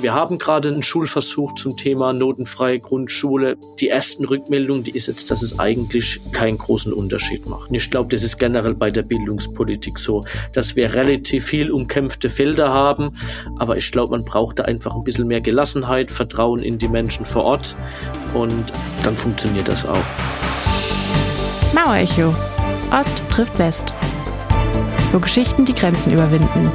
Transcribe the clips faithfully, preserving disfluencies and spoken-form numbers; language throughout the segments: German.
Wir haben gerade einen Schulversuch zum Thema notenfreie Grundschule. Die ersten Rückmeldungen, die ist jetzt, dass es eigentlich keinen großen Unterschied macht. Und ich glaube, das ist generell bei der Bildungspolitik so, dass wir relativ viel umkämpfte Felder haben. Aber ich glaube, man braucht da einfach ein bisschen mehr Gelassenheit, Vertrauen in die Menschen vor Ort. Und dann funktioniert das auch. Mauerecho. Ost trifft West. Wo Geschichten die Grenzen überwinden.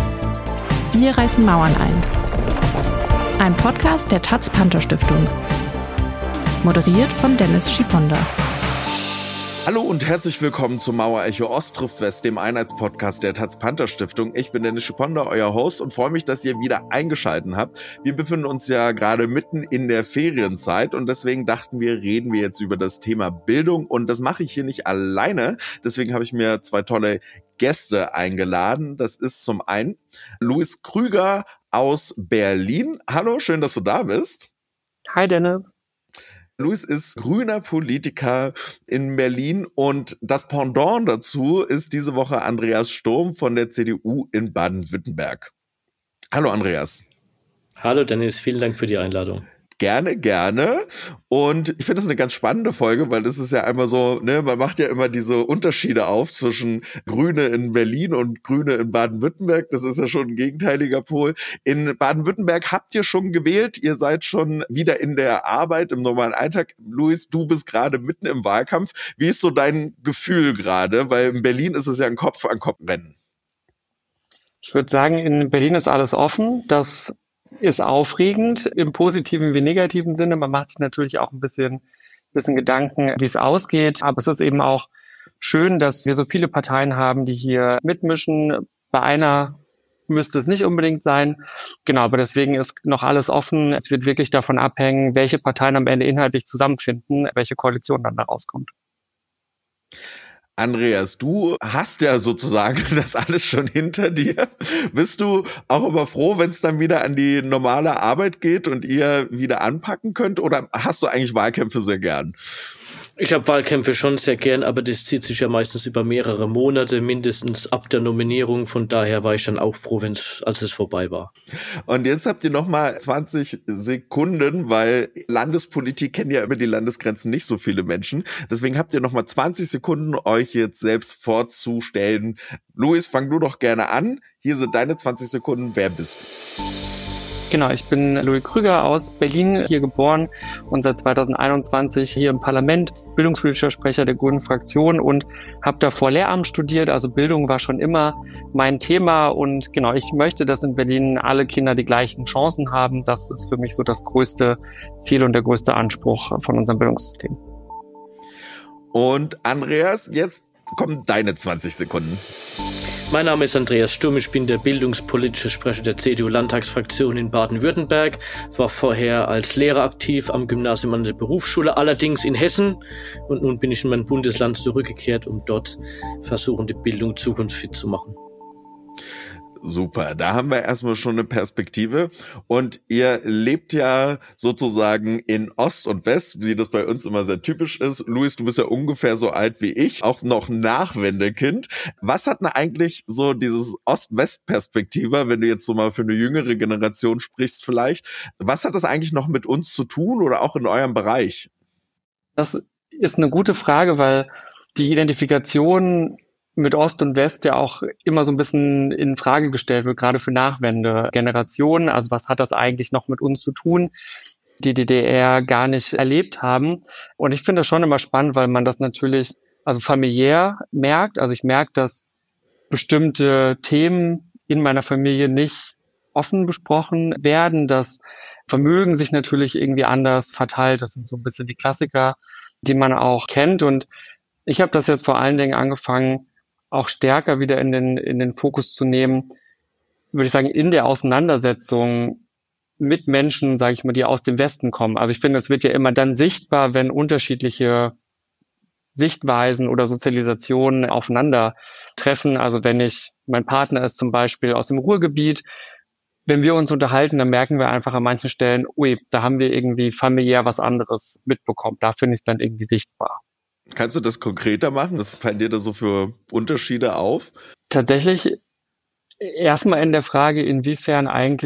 Wir reißen Mauern ein. Ein Podcast der Taz Panther Stiftung. Moderiert von Dennis Schiponda. Hallo und herzlich willkommen zum Mauerecho Ost trifft West, dem Einheitspodcast der Taz Panther Stiftung. Ich bin Dennis Schiponda, euer Host, und freue mich, dass ihr wieder eingeschaltet habt. Wir befinden uns ja gerade mitten in der Ferienzeit und deswegen dachten wir, reden wir jetzt über das Thema Bildung, und das mache ich hier nicht alleine. Deswegen habe ich mir zwei tolle Gäste eingeladen. Das ist zum einen Luis Krüger aus Berlin. Hallo, schön, dass du da bist. Hi Dennis. Luis ist grüner Politiker in Berlin und das Pendant dazu ist diese Woche Andreas Sturm von der C D U in Baden-Württemberg. Hallo Andreas. Hallo Dennis, vielen Dank für die Einladung. Gerne, gerne. Und ich finde das eine ganz spannende Folge, weil das ist ja einmal so, ne, man macht ja immer diese Unterschiede auf zwischen Grüne in Berlin und Grüne in Baden-Württemberg. Das ist ja schon ein gegenteiliger Pol. In Baden-Württemberg habt ihr schon gewählt. Ihr seid schon wieder in der Arbeit, im normalen Alltag. Luis, du bist gerade mitten im Wahlkampf. Wie ist so dein Gefühl gerade? Weil in Berlin ist es ja ein Kopf-an-Kopf-Rennen. Ich würde sagen, in Berlin ist alles offen. Das ist aufregend, im positiven wie negativen Sinne. Man macht sich natürlich auch ein bisschen, bisschen Gedanken, wie es ausgeht. Aber es ist eben auch schön, dass wir so viele Parteien haben, die hier mitmischen. Bei einer müsste es nicht unbedingt sein. Genau, aber deswegen ist noch alles offen. Es wird wirklich davon abhängen, welche Parteien am Ende inhaltlich zusammenfinden, welche Koalition dann da rauskommt. Andreas, du hast ja sozusagen das alles schon hinter dir. Bist du auch immer froh, wenn es dann wieder an die normale Arbeit geht und ihr wieder anpacken könnt? Oder hast du eigentlich Wahlkämpfe sehr gern? Ich habe Wahlkämpfe schon sehr gern, aber das zieht sich ja meistens über mehrere Monate, mindestens ab der Nominierung. Von daher war ich dann auch froh, wenn's, als es vorbei war. Und jetzt habt ihr nochmal zwanzig Sekunden, weil Landespolitik kennen ja über die Landesgrenzen nicht so viele Menschen. Deswegen habt ihr nochmal zwanzig Sekunden, euch jetzt selbst vorzustellen. Luis, fang du doch gerne an. Hier sind deine zwanzig Sekunden. Wer bist du? Genau, ich bin Luis Krüger aus Berlin, hier geboren und seit zweitausendeinundzwanzig hier im Parlament, bildungspolitischer Sprecher der Grünen Fraktion, und habe davor Lehramt studiert. Also Bildung war schon immer mein Thema, und genau, ich möchte, dass in Berlin alle Kinder die gleichen Chancen haben. Das ist für mich so das größte Ziel und der größte Anspruch von unserem Bildungssystem. Und Andreas, jetzt kommen deine zwanzig Sekunden. Mein Name ist Andreas Sturm, ich bin der bildungspolitische Sprecher der C D U-Landtagsfraktion in Baden-Württemberg, war vorher als Lehrer aktiv am Gymnasium an der Berufsschule, allerdings in Hessen, und nun bin ich in mein Bundesland zurückgekehrt, um dort versuchen, die Bildung zukunftsfit zu machen. Super, da haben wir erstmal schon eine Perspektive, und ihr lebt ja sozusagen in Ost und West, wie das bei uns immer sehr typisch ist. Luis, du bist ja ungefähr so alt wie ich, auch noch Nachwendekind. Was hat denn eigentlich so dieses Ost-West-Perspektive, wenn du jetzt so mal für eine jüngere Generation sprichst vielleicht, was hat das eigentlich noch mit uns zu tun oder auch in eurem Bereich? Das ist eine gute Frage, weil die Identifikation mit Ost und West ja auch immer so ein bisschen in Frage gestellt wird, gerade für Nachwende-Generationen. Also was hat das eigentlich noch mit uns zu tun, die D D R gar nicht erlebt haben? Und ich finde das schon immer spannend, weil man das natürlich also familiär merkt. Also ich merke, dass bestimmte Themen in meiner Familie nicht offen besprochen werden. Das Vermögen sich natürlich irgendwie anders verteilt. Das sind so ein bisschen die Klassiker, die man auch kennt. Und ich habe das jetzt vor allen Dingen angefangen, auch stärker wieder in den, in den Fokus zu nehmen, würde ich sagen, in der Auseinandersetzung mit Menschen, sage ich mal, die aus dem Westen kommen. Also ich finde, es wird ja immer dann sichtbar, wenn unterschiedliche Sichtweisen oder Sozialisationen aufeinandertreffen. Also wenn ich, mein Partner ist zum Beispiel aus dem Ruhrgebiet, wenn wir uns unterhalten, dann merken wir einfach an manchen Stellen, ui, da haben wir irgendwie familiär was anderes mitbekommen. Da finde ich es dann irgendwie sichtbar. Kannst du das konkreter machen? Was fallen dir da so für Unterschiede auf? Tatsächlich erstmal in der Frage, inwiefern eigentlich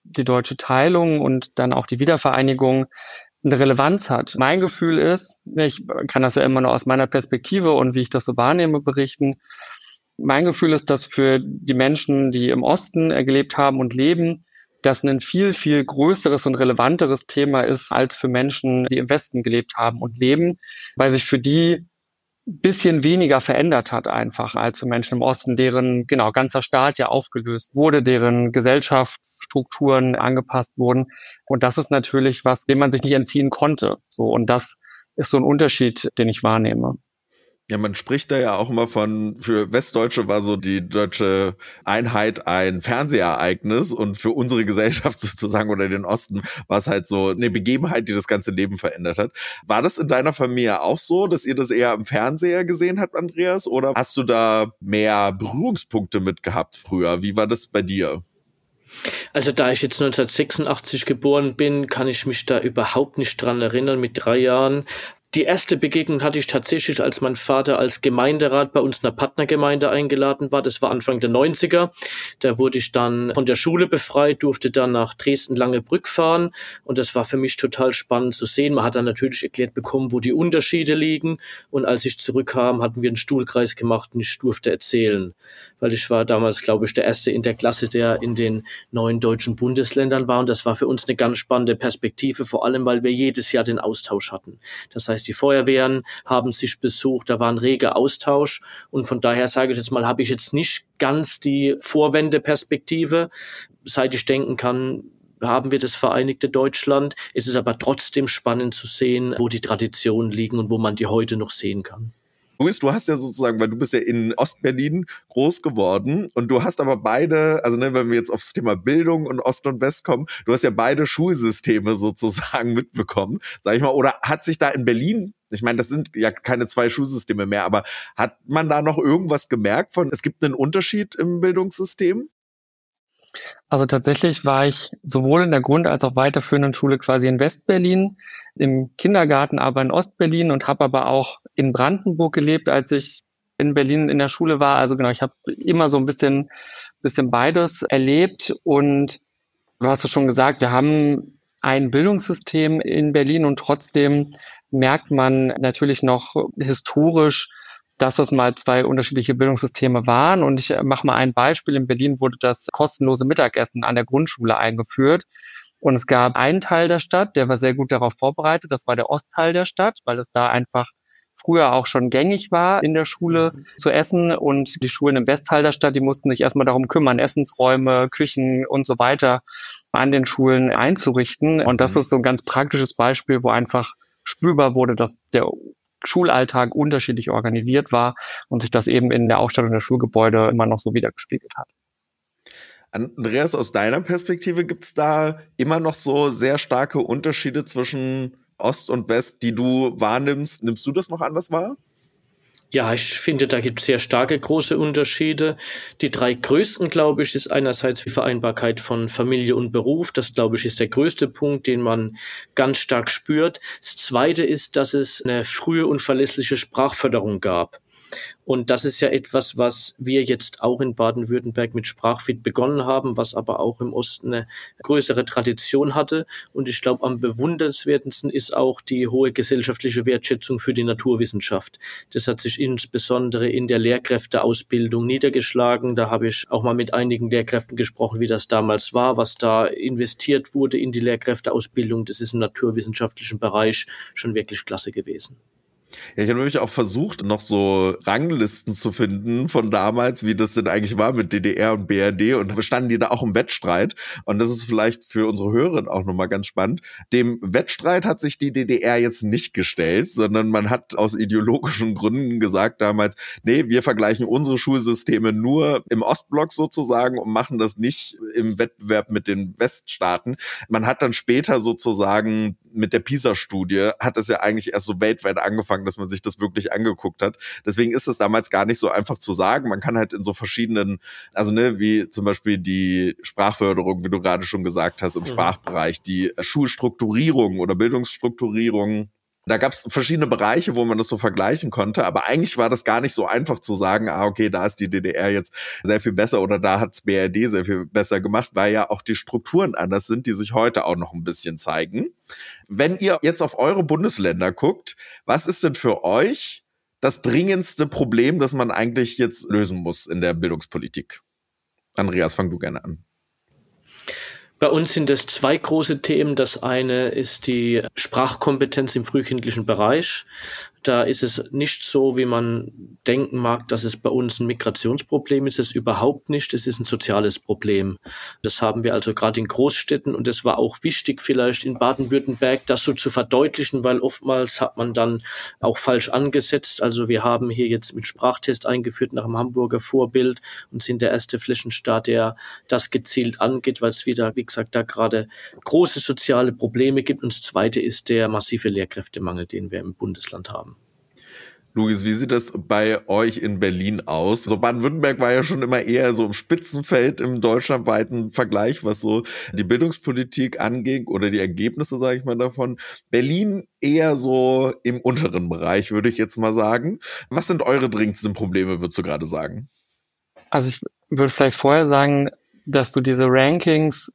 die deutsche Teilung und dann auch die Wiedervereinigung eine Relevanz hat. Mein Gefühl ist, ich kann das ja immer nur aus meiner Perspektive und wie ich das so wahrnehme berichten, mein Gefühl ist, dass für die Menschen, die im Osten gelebt haben und leben, das ein viel, viel größeres und relevanteres Thema ist als für Menschen, die im Westen gelebt haben und leben, weil sich für die ein bisschen weniger verändert hat einfach als für Menschen im Osten, deren genau ganzer Staat ja aufgelöst wurde, deren Gesellschaftsstrukturen angepasst wurden. Und das ist natürlich was, dem man sich nicht entziehen konnte. So, und das ist so ein Unterschied, den ich wahrnehme. Ja, man spricht da ja auch immer von, für Westdeutsche war so die deutsche Einheit ein Fernsehereignis und für unsere Gesellschaft sozusagen oder den Osten war es halt so eine Begebenheit, die das ganze Leben verändert hat. War das in deiner Familie auch so, dass ihr das eher am Fernseher gesehen habt, Andreas, oder hast du da mehr Berührungspunkte mit gehabt früher? Wie war das bei dir? Also da ich jetzt neunzehnhundertsechsundachtzig geboren bin, kann ich mich da überhaupt nicht dran erinnern mit drei Jahren. Die erste Begegnung hatte ich tatsächlich, als mein Vater als Gemeinderat bei uns in einer Partnergemeinde eingeladen war. Das war Anfang der neunziger. Da wurde ich dann von der Schule befreit, durfte dann nach Dresden-Langebrück fahren. Und das war für mich total spannend zu sehen. Man hat dann natürlich erklärt bekommen, wo die Unterschiede liegen. Und als ich zurückkam, hatten wir einen Stuhlkreis gemacht und ich durfte erzählen. Weil ich war damals, glaube ich, der Erste in der Klasse, der in den neuen deutschen Bundesländern war. Und das war für uns eine ganz spannende Perspektive, vor allem, weil wir jedes Jahr den Austausch hatten. Das heißt, die Feuerwehren haben sich besucht, da war ein reger Austausch und von daher sage ich jetzt mal, habe ich jetzt nicht ganz die Vorwendeperspektive. Seit ich denken kann, haben wir das vereinigte Deutschland. Es ist aber trotzdem spannend zu sehen, wo die Traditionen liegen und wo man die heute noch sehen kann. Luis, du hast ja sozusagen, weil du bist ja in Ostberlin groß geworden und du hast aber beide, also ne, wenn wir jetzt aufs Thema Bildung und Ost und West kommen, du hast ja beide Schulsysteme sozusagen mitbekommen, sag ich mal, oder hat sich da in Berlin, ich meine, das sind ja keine zwei Schulsysteme mehr, aber hat man da noch irgendwas gemerkt von, es gibt einen Unterschied im Bildungssystem? Also tatsächlich war ich sowohl in der Grund- als auch weiterführenden Schule quasi in Westberlin, im Kindergarten aber in Ostberlin und habe aber auch in Brandenburg gelebt, als ich in Berlin in der Schule war. Also genau, ich habe immer so ein bisschen, bisschen beides erlebt und du hast es schon gesagt, wir haben ein Bildungssystem in Berlin und trotzdem merkt man natürlich noch historisch, dass das mal zwei unterschiedliche Bildungssysteme waren. Und ich mache mal ein Beispiel. In Berlin wurde das kostenlose Mittagessen an der Grundschule eingeführt. Und es gab einen Teil der Stadt, der war sehr gut darauf vorbereitet. Das war der Ostteil der Stadt, weil es da einfach früher auch schon gängig war, in der Schule zu essen. Und die Schulen im Westteil der Stadt, die mussten sich erstmal darum kümmern, Essensräume, Küchen und so weiter an den Schulen einzurichten. Und das ist so ein ganz praktisches Beispiel, wo einfach spürbar wurde, dass der Schulalltag unterschiedlich organisiert war und sich das eben in der Ausstattung der Schulgebäude immer noch so widergespiegelt hat. Andreas, aus deiner Perspektive gibt es da immer noch so sehr starke Unterschiede zwischen Ost und West, die du wahrnimmst. Nimmst du das noch anders wahr? Ja, ich finde, da gibt es sehr starke, große Unterschiede. Die drei größten, glaube ich, ist einerseits die Vereinbarkeit von Familie und Beruf. Das, glaube ich, ist der größte Punkt, den man ganz stark spürt. Das zweite ist, dass es eine frühe und verlässliche Sprachförderung gab. Und das ist ja etwas, was wir jetzt auch in Baden-Württemberg mit Sprachfit begonnen haben, was aber auch im Osten eine größere Tradition hatte. Und ich glaube, am bewundernswertesten ist auch die hohe gesellschaftliche Wertschätzung für die Naturwissenschaft. Das hat sich insbesondere in der Lehrkräfteausbildung niedergeschlagen. Da habe ich auch mal mit einigen Lehrkräften gesprochen, wie das damals war, was da investiert wurde in die Lehrkräfteausbildung. Das ist im naturwissenschaftlichen Bereich schon wirklich klasse gewesen. Ja, ich habe nämlich auch versucht, noch so Ranglisten zu finden von damals, wie das denn eigentlich war mit D D R und B R D und standen die da auch im Wettstreit und das ist vielleicht für unsere Hörerinnen auch nochmal ganz spannend. Dem Wettstreit hat sich die D D R jetzt nicht gestellt, sondern man hat aus ideologischen Gründen gesagt damals, nee, wir vergleichen unsere Schulsysteme nur im Ostblock sozusagen und machen das nicht im Wettbewerb mit den Weststaaten. Man hat dann später sozusagen mit der PISA-Studie, hat es ja eigentlich erst so weltweit angefangen, dass man sich das wirklich angeguckt hat. Deswegen ist es damals gar nicht so einfach zu sagen. Man kann halt in so verschiedenen, also ne, wie zum Beispiel die Sprachförderung, wie du gerade schon gesagt hast, im mhm. Sprachbereich, die Schulstrukturierung oder Bildungsstrukturierung Da gab es verschiedene Bereiche, wo man das so vergleichen konnte, aber eigentlich war das gar nicht so einfach zu sagen, ah, okay, da ist die D D R jetzt sehr viel besser oder da hat's B R D sehr viel besser gemacht, weil ja auch die Strukturen anders sind, die sich heute auch noch ein bisschen zeigen. Wenn ihr jetzt auf eure Bundesländer guckt, was ist denn für euch das dringendste Problem, das man eigentlich jetzt lösen muss in der Bildungspolitik? Andreas, fang du gerne an. Bei uns sind es zwei große Themen. Das eine ist die Sprachkompetenz im frühkindlichen Bereich. Da ist es nicht so, wie man denken mag, dass es bei uns ein Migrationsproblem ist. Es ist überhaupt nicht. Es ist ein soziales Problem. Das haben wir also gerade in Großstädten und es war auch wichtig vielleicht in Baden-Württemberg, das so zu verdeutlichen, weil oftmals hat man dann auch falsch angesetzt. Also wir haben hier jetzt mit Sprachtest eingeführt nach dem Hamburger Vorbild und sind der erste Flächenstaat, der das gezielt angeht, weil es wieder, wie gesagt, da gerade große soziale Probleme gibt. Und das zweite ist der massive Lehrkräftemangel, den wir im Bundesland haben. Luis, wie sieht das bei euch in Berlin aus? So Baden-Württemberg war ja schon immer eher so im Spitzenfeld im deutschlandweiten Vergleich, was so die Bildungspolitik anging oder die Ergebnisse, sage ich mal, davon. Berlin eher so im unteren Bereich, würde ich jetzt mal sagen. Was sind eure dringendsten Probleme, würdest du gerade sagen? Also ich würde vielleicht vorher sagen, dass du diese Rankings,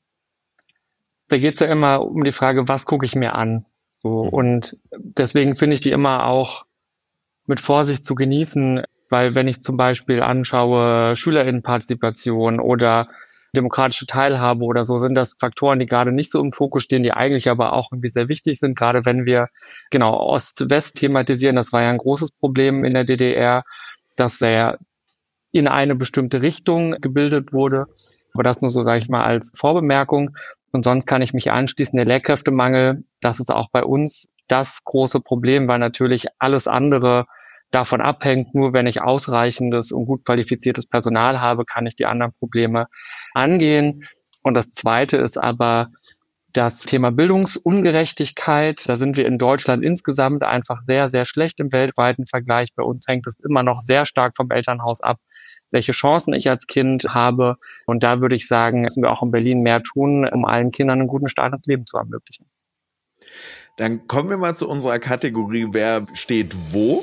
da geht es ja immer um die Frage, was gucke ich mir an? So, und deswegen finde ich die immer auch mit Vorsicht zu genießen, weil wenn ich zum Beispiel anschaue SchülerInnenpartizipation oder demokratische Teilhabe oder so, sind das Faktoren, die gerade nicht so im Fokus stehen, die eigentlich aber auch irgendwie sehr wichtig sind, gerade wenn wir genau Ost-West thematisieren. Das war ja ein großes Problem in der D D R, dass er in eine bestimmte Richtung gebildet wurde. Aber das nur so, sage ich mal, als Vorbemerkung. Und sonst kann ich mich anschließen, der Lehrkräftemangel, das ist auch bei uns das große Problem, weil natürlich alles andere davon abhängt. Nur wenn ich ausreichendes und gut qualifiziertes Personal habe, kann ich die anderen Probleme angehen. Und das Zweite ist aber das Thema Bildungsungerechtigkeit. Da sind wir in Deutschland insgesamt einfach sehr, sehr schlecht im weltweiten Vergleich. Bei uns hängt es immer noch sehr stark vom Elternhaus ab, welche Chancen ich als Kind habe. Und da würde ich sagen, müssen wir auch in Berlin mehr tun, um allen Kindern einen guten Start ins Leben zu ermöglichen. Dann kommen wir mal zu unserer Kategorie, wer steht wo.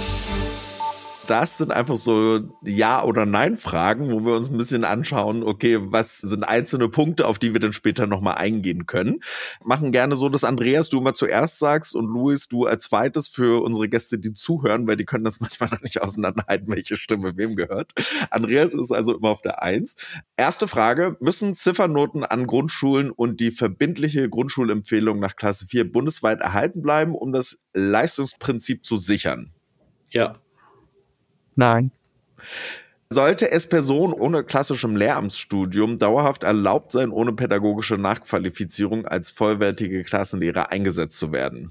Das sind einfach so Ja- oder Nein-Fragen, wo wir uns ein bisschen anschauen, okay, was sind einzelne Punkte, auf die wir dann später nochmal eingehen können. Machen gerne so, dass Andreas, du mal zuerst sagst und Luis, du als zweites für unsere Gäste, die zuhören, weil die können das manchmal noch nicht auseinanderhalten, welche Stimme wem gehört. Andreas ist also immer auf der Eins. Erste Frage, müssen Ziffernoten an Grundschulen und die verbindliche Grundschulempfehlung nach Klasse vier bundesweit erhalten bleiben, um das Leistungsprinzip zu sichern? Ja. Nein. Sollte es Personen ohne klassischem Lehramtsstudium dauerhaft erlaubt sein, ohne pädagogische Nachqualifizierung als vollwertige Klassenlehrer eingesetzt zu werden?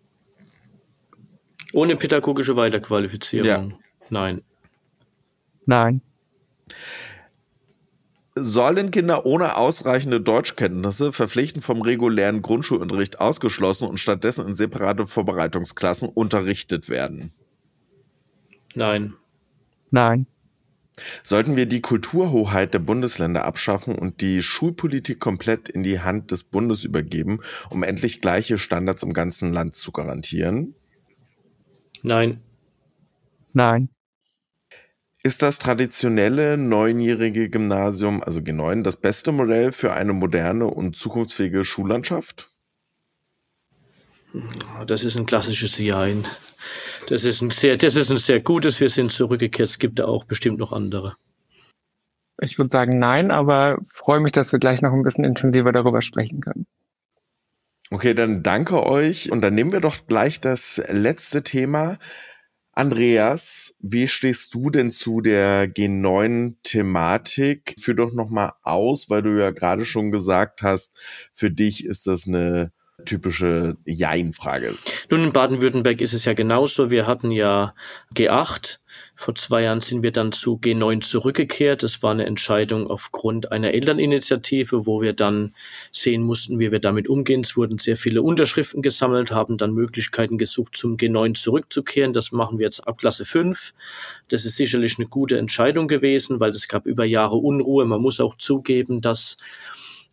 Ohne pädagogische Weiterqualifizierung? Ja. Nein. Nein. Sollen Kinder ohne ausreichende Deutschkenntnisse verpflichtend vom regulären Grundschulunterricht ausgeschlossen und stattdessen in separate Vorbereitungsklassen unterrichtet werden? Nein. Nein. Sollten wir die Kulturhoheit der Bundesländer abschaffen und die Schulpolitik komplett in die Hand des Bundes übergeben, um endlich gleiche Standards im ganzen Land zu garantieren? Nein. Nein. Ist das traditionelle neunjährige Gymnasium, also G neun, das beste Modell für eine moderne und zukunftsfähige Schullandschaft? Das ist ein klassisches Jein. Das ist ein sehr, das ist ein sehr gutes. Wir sind zurückgekehrt. Es gibt da auch bestimmt noch andere. Ich würde sagen nein, aber freue mich, dass wir gleich noch ein bisschen intensiver darüber sprechen können. Okay, dann danke euch. Und dann nehmen wir doch gleich das letzte Thema. Andreas, wie stehst du denn zu der G neun Thematik? Führ doch nochmal aus, weil du ja gerade schon gesagt hast, für dich ist das eine typische Jein-Frage. Nun, in Baden-Württemberg ist es ja genauso. Wir hatten ja G acht. Vor zwei Jahren sind wir dann zu G neun zurückgekehrt. Das war eine Entscheidung aufgrund einer Elterninitiative, wo wir dann sehen mussten, wie wir damit umgehen. Es wurden sehr viele Unterschriften gesammelt, haben dann Möglichkeiten gesucht, zum G neun zurückzukehren. Das machen wir jetzt ab Klasse fünf. Das ist sicherlich eine gute Entscheidung gewesen, weil es gab über Jahre Unruhe. Man muss auch zugeben, dass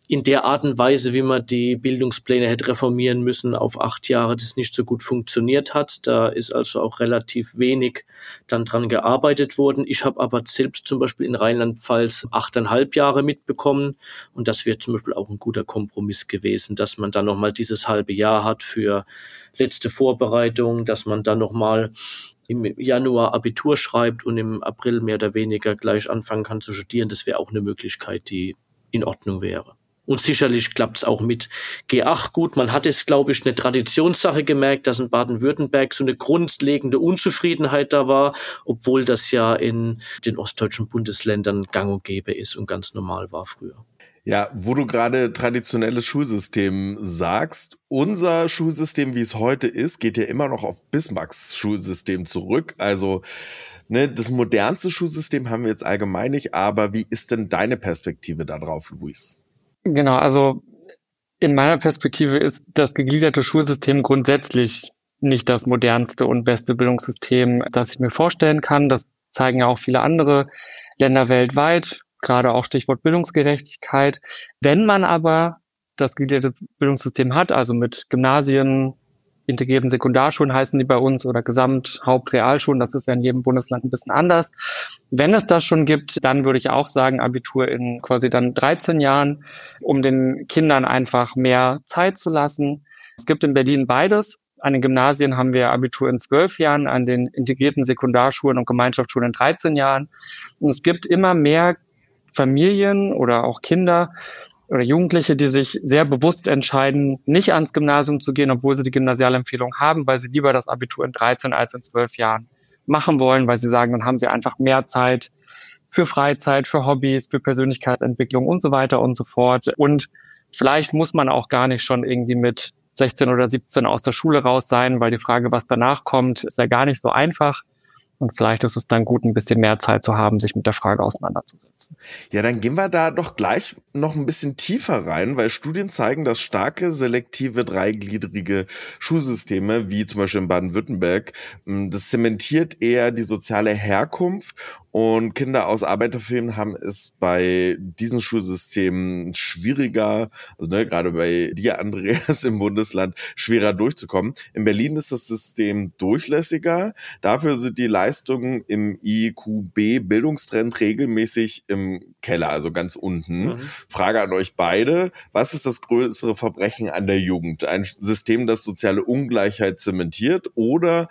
in der Art und Weise, wie man die Bildungspläne hätte reformieren müssen, auf acht Jahre das nicht so gut funktioniert hat. Da ist also auch relativ wenig dann dran gearbeitet worden. Ich habe aber selbst zum Beispiel in Rheinland-Pfalz achteinhalb Jahre mitbekommen und das wäre zum Beispiel auch ein guter Kompromiss gewesen, dass man dann nochmal dieses halbe Jahr hat für letzte Vorbereitung, dass man dann nochmal im Januar Abitur schreibt und im April mehr oder weniger gleich anfangen kann zu studieren. Das wäre auch eine Möglichkeit, die in Ordnung wäre. Und sicherlich klappt es auch mit G acht gut. Man hat es, glaube ich, eine Traditionssache gemerkt, dass in Baden-Württemberg so eine grundlegende Unzufriedenheit da war, obwohl das ja in den ostdeutschen Bundesländern gang und gäbe ist und ganz normal war früher. Ja, wo du gerade traditionelles Schulsystem sagst, unser Schulsystem, wie es heute ist, geht ja immer noch auf Bismarcks Schulsystem zurück. Also ne, das modernste Schulsystem haben wir jetzt allgemein nicht, aber wie ist denn deine Perspektive da drauf, Luis? Genau, also in meiner Perspektive ist das gegliederte Schulsystem grundsätzlich nicht das modernste und beste Bildungssystem, das ich mir vorstellen kann. Das zeigen ja auch viele andere Länder weltweit, gerade auch Stichwort Bildungsgerechtigkeit. Wenn man aber das gegliederte Bildungssystem hat, also mit Gymnasien, integrierten Sekundarschulen heißen die bei uns oder Gesamthauptrealschulen, das ist ja in jedem Bundesland ein bisschen anders. Wenn es das schon gibt, dann würde ich auch sagen, Abitur in quasi dann dreizehn Jahren, um den Kindern einfach mehr Zeit zu lassen. Es gibt in Berlin beides. An den Gymnasien haben wir Abitur in zwölf Jahren, an den integrierten Sekundarschulen und Gemeinschaftsschulen in dreizehn Jahren. Und es gibt immer mehr Familien oder auch Kinder oder Jugendliche, die sich sehr bewusst entscheiden, nicht ans Gymnasium zu gehen, obwohl sie die Gymnasialempfehlung haben, weil sie lieber das Abitur in dreizehn als in zwölf Jahren machen wollen, weil sie sagen, dann haben sie einfach mehr Zeit für Freizeit, für Hobbys, für Persönlichkeitsentwicklung und so weiter und so fort. Und vielleicht muss man auch gar nicht schon irgendwie mit sechzehn oder siebzehn aus der Schule raus sein, weil die Frage, was danach kommt, ist ja gar nicht so einfach. Und vielleicht ist es dann gut, ein bisschen mehr Zeit zu haben, sich mit der Frage auseinanderzusetzen. Ja, dann gehen wir da doch gleich noch ein bisschen tiefer rein, weil Studien zeigen, dass starke, selektive, dreigliedrige Schulsysteme, wie zum Beispiel in Baden-Württemberg, das zementiert eher die soziale Herkunft. Und Kinder aus Arbeiterfamilien haben es bei diesen Schulsystemen schwieriger, also ne, gerade bei dir, Andreas, im Bundesland, schwerer durchzukommen. In Berlin ist das System durchlässiger. Dafür sind die Leistungen im I Q B-Bildungstrend regelmäßig im Keller, also ganz unten. Mhm. Frage an euch beide, was ist das größere Verbrechen an der Jugend? Ein System, das soziale Ungleichheit zementiert oder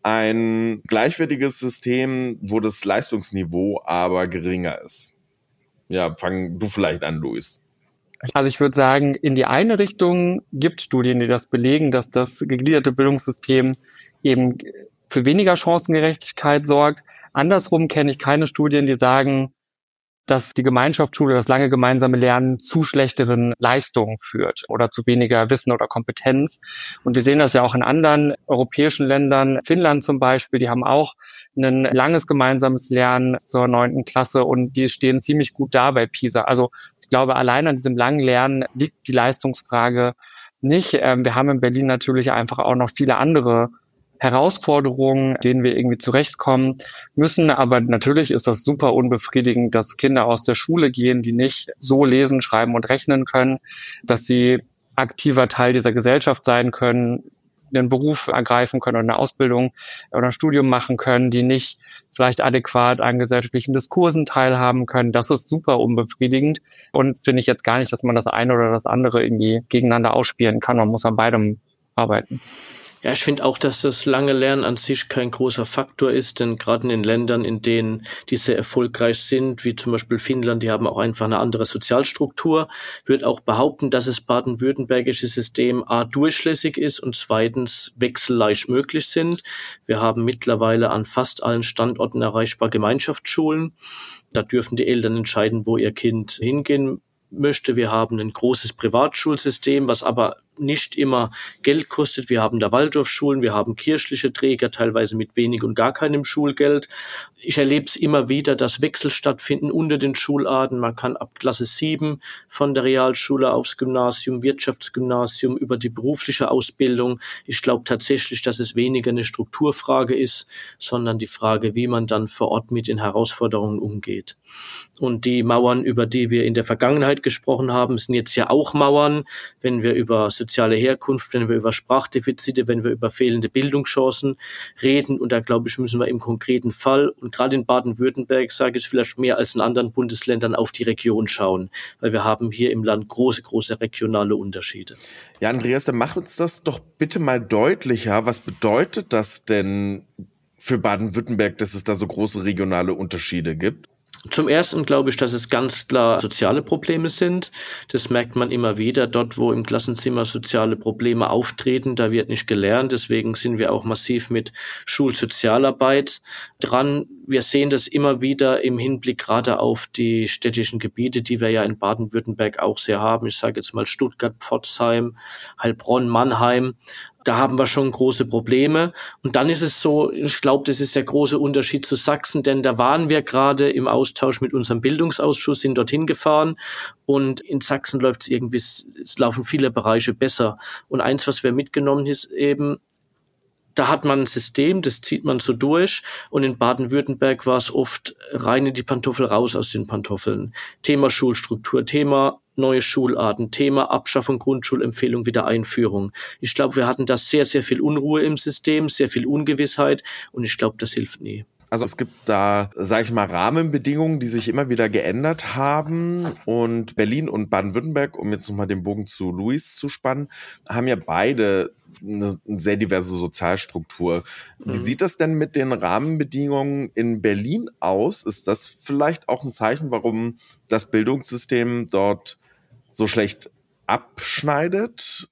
ein gleichwertiges System, wo das Leistungsniveau aber geringer ist? Ja, fang du vielleicht an, Luis. Also ich würde sagen, in die eine Richtung gibt es Studien, die das belegen, dass das gegliederte Bildungssystem eben für weniger Chancengerechtigkeit sorgt. Andersrum kenne ich keine Studien, die sagen, dass die Gemeinschaftsschule, das lange gemeinsame Lernen zu schlechteren Leistungen führt oder zu weniger Wissen oder Kompetenz. Und wir sehen das ja auch in anderen europäischen Ländern. Finnland zum Beispiel, die haben auch ein langes gemeinsames Lernen zur neunten Klasse und die stehen ziemlich gut da bei PISA. Also ich glaube, allein an diesem langen Lernen liegt die Leistungsfrage nicht. Wir haben in Berlin natürlich einfach auch noch viele andere Herausforderungen, denen wir irgendwie zurechtkommen müssen. Aber natürlich ist das super unbefriedigend, dass Kinder aus der Schule gehen, die nicht so lesen, schreiben und rechnen können, dass sie aktiver Teil dieser Gesellschaft sein können, einen Beruf ergreifen können oder eine Ausbildung oder ein Studium machen können, die nicht vielleicht adäquat an gesellschaftlichen Diskursen teilhaben können. Das ist super unbefriedigend und finde ich jetzt gar nicht, dass man das eine oder das andere irgendwie gegeneinander ausspielen kann. Man muss an beidem arbeiten. Ja, ich finde auch, dass das lange Lernen an sich kein großer Faktor ist, denn gerade in den Ländern, in denen die sehr erfolgreich sind, wie zum Beispiel Finnland, die haben auch einfach eine andere Sozialstruktur, würde auch behaupten, dass das baden-württembergische System a. durchlässig ist und zweitens wechselleicht möglich sind. Wir haben mittlerweile an fast allen Standorten erreichbar Gemeinschaftsschulen. Da dürfen die Eltern entscheiden, wo ihr Kind hingehen möchte. Wir haben ein großes Privatschulsystem, was aber nicht immer Geld kostet. Wir haben da Waldorfschulen, wir haben kirchliche Träger, teilweise mit wenig und gar keinem Schulgeld. Ich erlebe es immer wieder, dass Wechsel stattfinden unter den Schularten. Man kann ab Klasse sieben von der Realschule aufs Gymnasium, Wirtschaftsgymnasium, über die berufliche Ausbildung. Ich glaube tatsächlich, dass es weniger eine Strukturfrage ist, sondern die Frage, wie man dann vor Ort mit den Herausforderungen umgeht. Und die Mauern, über die wir in der Vergangenheit gesprochen haben, sind jetzt ja auch Mauern, wenn wir über soziale Herkunft, wenn wir über Sprachdefizite, wenn wir über fehlende Bildungschancen reden. Und da, glaube ich, müssen wir im konkreten Fall, und gerade in Baden-Württemberg, sage ich vielleicht mehr als in anderen Bundesländern, auf die Region schauen. Weil wir haben hier im Land große, große regionale Unterschiede. Ja, Andreas, dann mach uns das doch bitte mal deutlicher. Was bedeutet das denn für Baden-Württemberg, dass es da so große regionale Unterschiede gibt? Zum Ersten glaube ich, dass es ganz klar soziale Probleme sind. Das merkt man immer wieder. Dort, wo im Klassenzimmer soziale Probleme auftreten, da wird nicht gelernt. Deswegen sind wir auch massiv mit Schulsozialarbeit dran. Wir sehen das immer wieder im Hinblick gerade auf die städtischen Gebiete, die wir ja in Baden-Württemberg auch sehr haben. Ich sage jetzt mal Stuttgart, Pforzheim, Heilbronn, Mannheim. Da haben wir schon große Probleme. Und dann ist es so, ich glaube, das ist der große Unterschied zu Sachsen, denn da waren wir gerade im Austausch mit unserem Bildungsausschuss, sind dorthin gefahren. Und in Sachsen läuft es irgendwie, es laufen viele Bereiche besser. Und eins, was wir mitgenommen ist eben, da hat man ein System, das zieht man so durch. Und in Baden-Württemberg war es oft rein in die Pantoffel, raus aus den Pantoffeln. Thema Schulstruktur, Thema neue Schularten, Thema Abschaffung Grundschulempfehlung, Wiedereinführung. Ich glaube, wir hatten da sehr, sehr viel Unruhe im System, sehr viel Ungewissheit. Und ich glaube, das hilft nie. Also es gibt da, sage ich mal, Rahmenbedingungen, die sich immer wieder geändert haben. Und Berlin und Baden-Württemberg, um jetzt nochmal den Bogen zu Luis zu spannen, haben ja beide eine sehr diverse Sozialstruktur. Wie mhm. sieht das denn mit den Rahmenbedingungen in Berlin aus? Ist das vielleicht auch ein Zeichen, warum das Bildungssystem dort so schlecht abschneidet,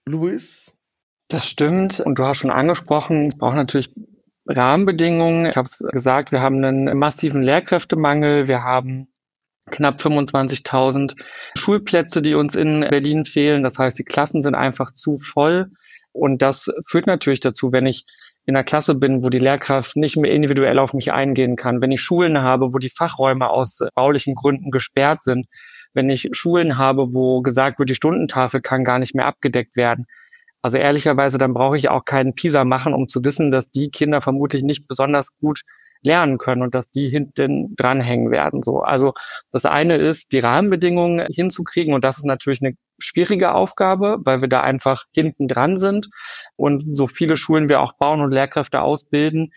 Luis? Das stimmt. Und du hast schon angesprochen, es braucht natürlich Rahmenbedingungen. Ich habe es gesagt, wir haben einen massiven Lehrkräftemangel. Wir haben knapp fünfundzwanzigtausend Schulplätze, die uns in Berlin fehlen. Das heißt, die Klassen sind einfach zu voll. Und das führt natürlich dazu, wenn ich in einer Klasse bin, wo die Lehrkraft nicht mehr individuell auf mich eingehen kann, wenn ich Schulen habe, wo die Fachräume aus baulichen Gründen gesperrt sind, wenn ich Schulen habe, wo gesagt wird, die Stundentafel kann gar nicht mehr abgedeckt werden. Also ehrlicherweise, dann brauche ich auch keinen PISA machen, um zu wissen, dass die Kinder vermutlich nicht besonders gut lernen können und dass die hinten dranhängen werden. So, also das eine ist, die Rahmenbedingungen hinzukriegen, und das ist natürlich eine schwierige Aufgabe, weil wir da einfach hinten dran sind und so viele Schulen wir auch bauen und Lehrkräfte ausbilden.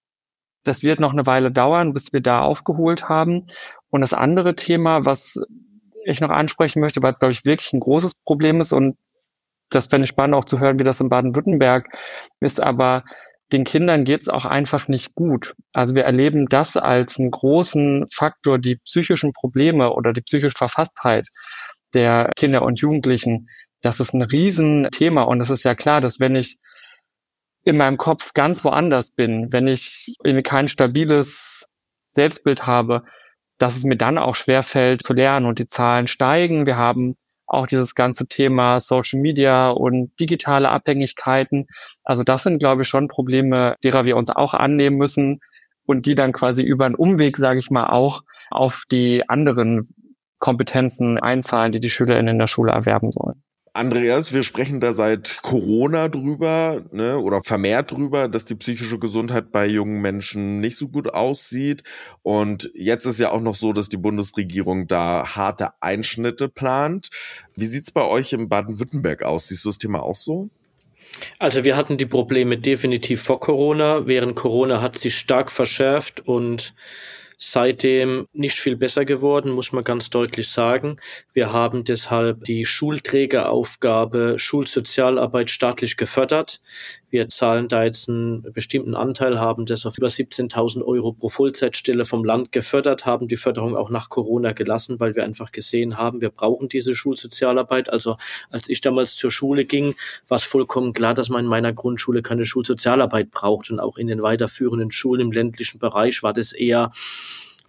Das wird noch eine Weile dauern, bis wir da aufgeholt haben. Und das andere Thema, was ich noch ansprechen möchte, weil es, glaube ich, wirklich ein großes Problem ist, und das fände ich spannend auch zu hören, wie das in Baden-Württemberg ist, aber den Kindern geht's auch einfach nicht gut. Also wir erleben das als einen großen Faktor, die psychischen Probleme oder die psychische Verfasstheit der Kinder und Jugendlichen. Das ist ein Riesenthema, und es ist ja klar, dass wenn ich in meinem Kopf ganz woanders bin, wenn ich irgendwie kein stabiles Selbstbild habe, dass es mir dann auch schwerfällt zu lernen, und die Zahlen steigen. Wir haben auch dieses ganze Thema Social Media und digitale Abhängigkeiten. Also das sind, glaube ich, schon Probleme, derer wir uns auch annehmen müssen und die dann quasi über einen Umweg, sage ich mal, auch auf die anderen Kompetenzen einzahlen, die die SchülerInnen in der Schule erwerben sollen. Andreas, wir sprechen da seit Corona drüber, ne, oder vermehrt drüber, dass die psychische Gesundheit bei jungen Menschen nicht so gut aussieht. Und jetzt ist ja auch noch so, dass die Bundesregierung da harte Einschnitte plant. Wie sieht's bei euch in Baden-Württemberg aus? Siehst du das Thema auch so? Also wir hatten die Probleme definitiv vor Corona. Während Corona hat sich stark verschärft und seitdem nicht viel besser geworden, muss man ganz deutlich sagen. Wir haben deshalb die Schulträgeraufgabe Schulsozialarbeit staatlich gefördert. Wir zahlen da jetzt einen bestimmten Anteil, haben das auf über siebzehntausend Euro pro Vollzeitstelle vom Land gefördert, haben die Förderung auch nach Corona gelassen, weil wir einfach gesehen haben, wir brauchen diese Schulsozialarbeit. Also als ich damals zur Schule ging, war es vollkommen klar, dass man in meiner Grundschule keine Schulsozialarbeit braucht. Und auch in den weiterführenden Schulen im ländlichen Bereich war das eher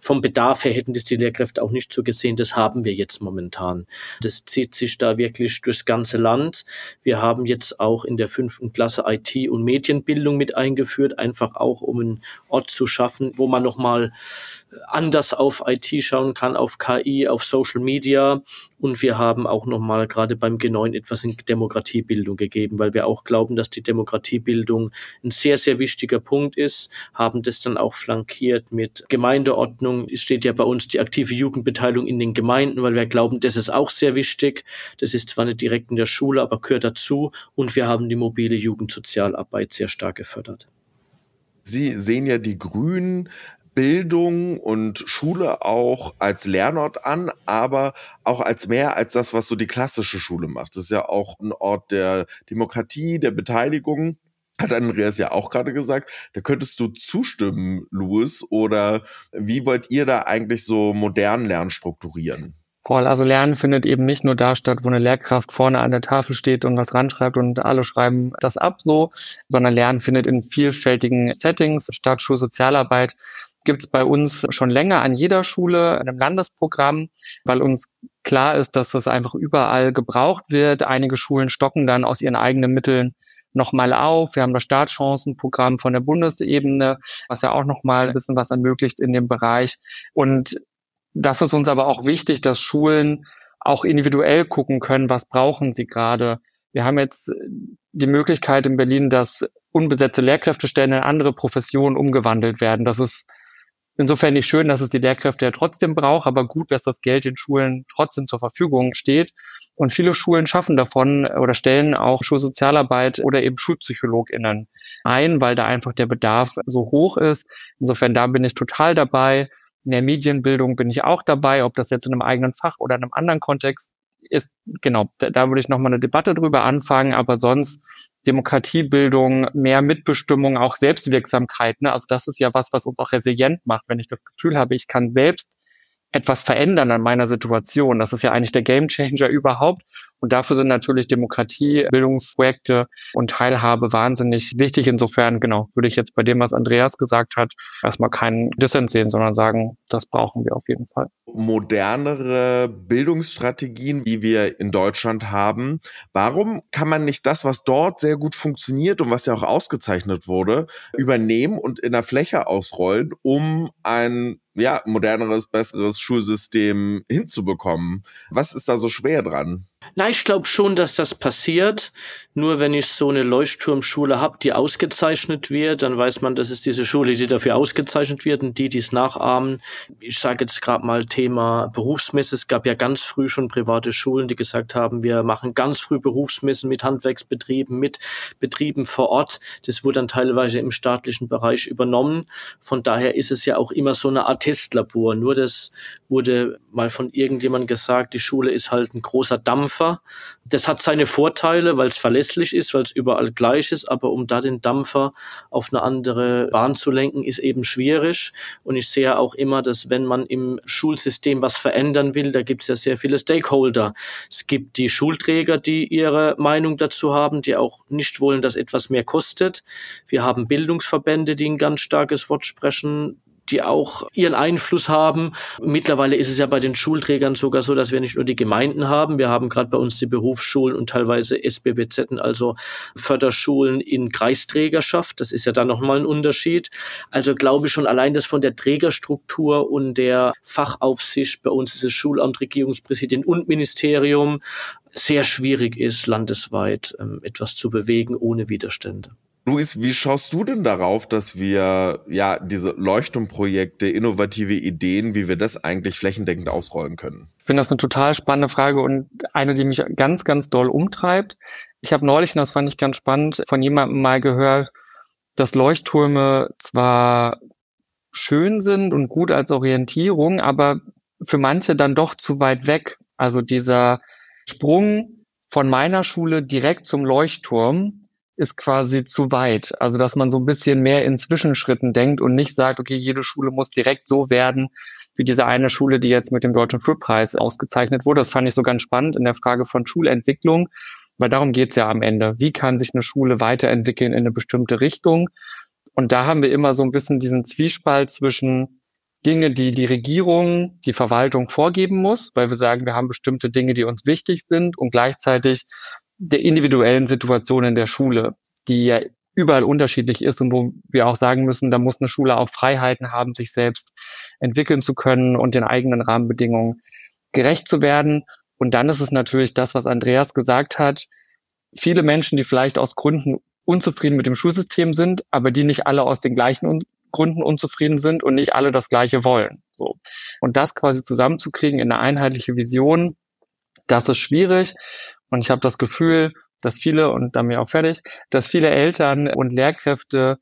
vom Bedarf her hätten das die Lehrkräfte auch nicht so gesehen. Das haben wir jetzt momentan. Das zieht sich da wirklich durchs ganze Land. Wir haben jetzt auch in der fünften Klasse I T- und Medienbildung mit eingeführt, einfach auch um einen Ort zu schaffen, wo man nochmal anders auf I T schauen kann, auf K I, auf Social Media. Und wir haben auch nochmal gerade beim G neun etwas in Demokratiebildung gegeben, weil wir auch glauben, dass die Demokratiebildung ein sehr, sehr wichtiger Punkt ist, haben das dann auch flankiert mit Gemeindeordnung. Es steht ja bei uns die aktive Jugendbeteiligung in den Gemeinden, weil wir glauben, das ist auch sehr wichtig. Das ist zwar nicht direkt in der Schule, aber gehört dazu. Und wir haben die mobile Jugendsozialarbeit sehr stark gefördert. Sie sehen ja die Grünen Bildung und Schule auch als Lernort an, aber auch als mehr als das, was so die klassische Schule macht. Das ist ja auch ein Ort der Demokratie, der Beteiligung. Hat Andreas ja auch gerade gesagt. Da könntest du zustimmen, Louis, oder wie wollt ihr da eigentlich so modernen Lernen strukturieren? Voll, also Lernen findet eben nicht nur da statt, wo eine Lehrkraft vorne an der Tafel steht und was ranschreibt und alle schreiben das ab so, sondern Lernen findet in vielfältigen Settings statt. Schulsozialarbeit gibt es bei uns schon länger an jeder Schule, in einem Landesprogramm, weil uns klar ist, dass das einfach überall gebraucht wird. Einige Schulen stocken dann aus ihren eigenen Mitteln nochmal auf. Wir haben das Startchancenprogramm von der Bundesebene, was ja auch nochmal ein bisschen was ermöglicht in dem Bereich. Und das ist uns aber auch wichtig, dass Schulen auch individuell gucken können, was brauchen sie gerade. Wir haben jetzt die Möglichkeit in Berlin, dass unbesetzte Lehrkräftestellen in andere Professionen umgewandelt werden. Das ist insofern nicht schön, dass es die Lehrkräfte ja trotzdem braucht, aber gut, dass das Geld den Schulen trotzdem zur Verfügung steht. Und viele Schulen schaffen davon oder stellen auch Schulsozialarbeit oder eben SchulpsychologInnen ein, weil da einfach der Bedarf so hoch ist. Insofern, da bin ich total dabei. In der Medienbildung bin ich auch dabei, ob das jetzt in einem eigenen Fach oder in einem anderen Kontext ist. Genau, da, da würde ich nochmal eine Debatte drüber anfangen, aber sonst Demokratiebildung, mehr Mitbestimmung, auch Selbstwirksamkeit, ne? Also das ist ja was, was uns auch resilient macht, wenn ich das Gefühl habe, ich kann selbst etwas verändern an meiner Situation. Das ist ja eigentlich der Gamechanger überhaupt. Und dafür sind natürlich Demokratie, Bildungsprojekte und Teilhabe wahnsinnig wichtig. Insofern, genau, würde ich jetzt bei dem, was Andreas gesagt hat, erstmal keinen Dissens sehen, sondern sagen, das brauchen wir auf jeden Fall. Modernere Bildungsstrategien, wie wir in Deutschland haben. Warum kann man nicht das, was dort sehr gut funktioniert und was ja auch ausgezeichnet wurde, übernehmen und in der Fläche ausrollen, um ein ja, moderneres, besseres Schulsystem hinzubekommen? Was ist da so schwer dran? Na, ich glaube schon, dass das passiert. Nur wenn ich so eine Leuchtturmschule habe, die ausgezeichnet wird, dann weiß man, das ist diese Schule, die dafür ausgezeichnet wird und die, die es nachahmen. Ich sage jetzt gerade mal Thema Berufsmesse. Es gab ja ganz früh schon private Schulen, die gesagt haben, wir machen ganz früh Berufsmessen mit Handwerksbetrieben, mit Betrieben vor Ort. Das wurde dann teilweise im staatlichen Bereich übernommen. Von daher ist es ja auch immer so eine Art Testlabor. Nur das wurde mal von irgendjemandem gesagt, die Schule ist halt ein großer Dampfer. Das hat seine Vorteile, weil es verlässlich ist, weil es überall gleich ist, aber um da den Dampfer auf eine andere Bahn zu lenken, ist eben schwierig. Und ich sehe auch immer, dass wenn man im Schulsystem was verändern will, da gibt es ja sehr viele Stakeholder. Es gibt die Schulträger, die ihre Meinung dazu haben, die auch nicht wollen, dass etwas mehr kostet. Wir haben Bildungsverbände, die ein ganz starkes Wort sprechen, die auch ihren Einfluss haben. Mittlerweile ist es ja bei den Schulträgern sogar so, dass wir nicht nur die Gemeinden haben, wir haben gerade bei uns die Berufsschulen und teilweise S B B Z, also Förderschulen in Kreisträgerschaft. Das ist ja dann nochmal ein Unterschied. Also glaube ich schon allein, dass von der Trägerstruktur und der Fachaufsicht, bei uns ist es Schulamt, Regierungspräsident und Ministerium, sehr schwierig ist, landesweit ähm, etwas zu bewegen ohne Widerstände. Luis, wie schaust du denn darauf, dass wir ja diese Leuchtturmprojekte, innovative Ideen, wie wir das eigentlich flächendeckend ausrollen können? Ich finde das eine total spannende Frage und eine, die mich ganz, ganz doll umtreibt. Ich habe neulich, und das fand ich ganz spannend, von jemandem mal gehört, dass Leuchttürme zwar schön sind und gut als Orientierung, aber für manche dann doch zu weit weg. Also dieser Sprung von meiner Schule direkt zum Leuchtturm ist quasi zu weit. Also dass man so ein bisschen mehr in Zwischenschritten denkt und nicht sagt, okay, jede Schule muss direkt so werden, wie diese eine Schule, die jetzt mit dem Deutschen Schulpreis ausgezeichnet wurde. Das fand ich so ganz spannend in der Frage von Schulentwicklung, weil darum geht's ja am Ende. Wie kann sich eine Schule weiterentwickeln in eine bestimmte Richtung? Und da haben wir immer so ein bisschen diesen Zwiespalt zwischen, Dinge, die die Regierung, die Verwaltung vorgeben muss, weil wir sagen, wir haben bestimmte Dinge, die uns wichtig sind und gleichzeitig der individuellen Situation in der Schule, die ja überall unterschiedlich ist und wo wir auch sagen müssen, da muss eine Schule auch Freiheiten haben, sich selbst entwickeln zu können und den eigenen Rahmenbedingungen gerecht zu werden. Und dann ist es natürlich das, was Andreas gesagt hat, viele Menschen, die vielleicht aus Gründen unzufrieden mit dem Schulsystem sind, aber die nicht alle aus den gleichen un- Gründen unzufrieden sind und nicht alle das Gleiche wollen. So. Und das quasi zusammenzukriegen in eine einheitliche Vision, das ist schwierig. Und ich habe das Gefühl, dass viele, und damit auch fertig, dass viele Eltern und Lehrkräfte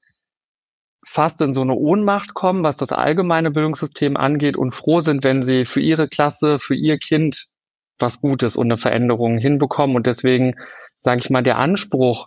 fast in so eine Ohnmacht kommen, was das allgemeine Bildungssystem angeht und froh sind, wenn sie für ihre Klasse, für ihr Kind was Gutes und eine Veränderung hinbekommen. Und deswegen, sage ich mal, der Anspruch,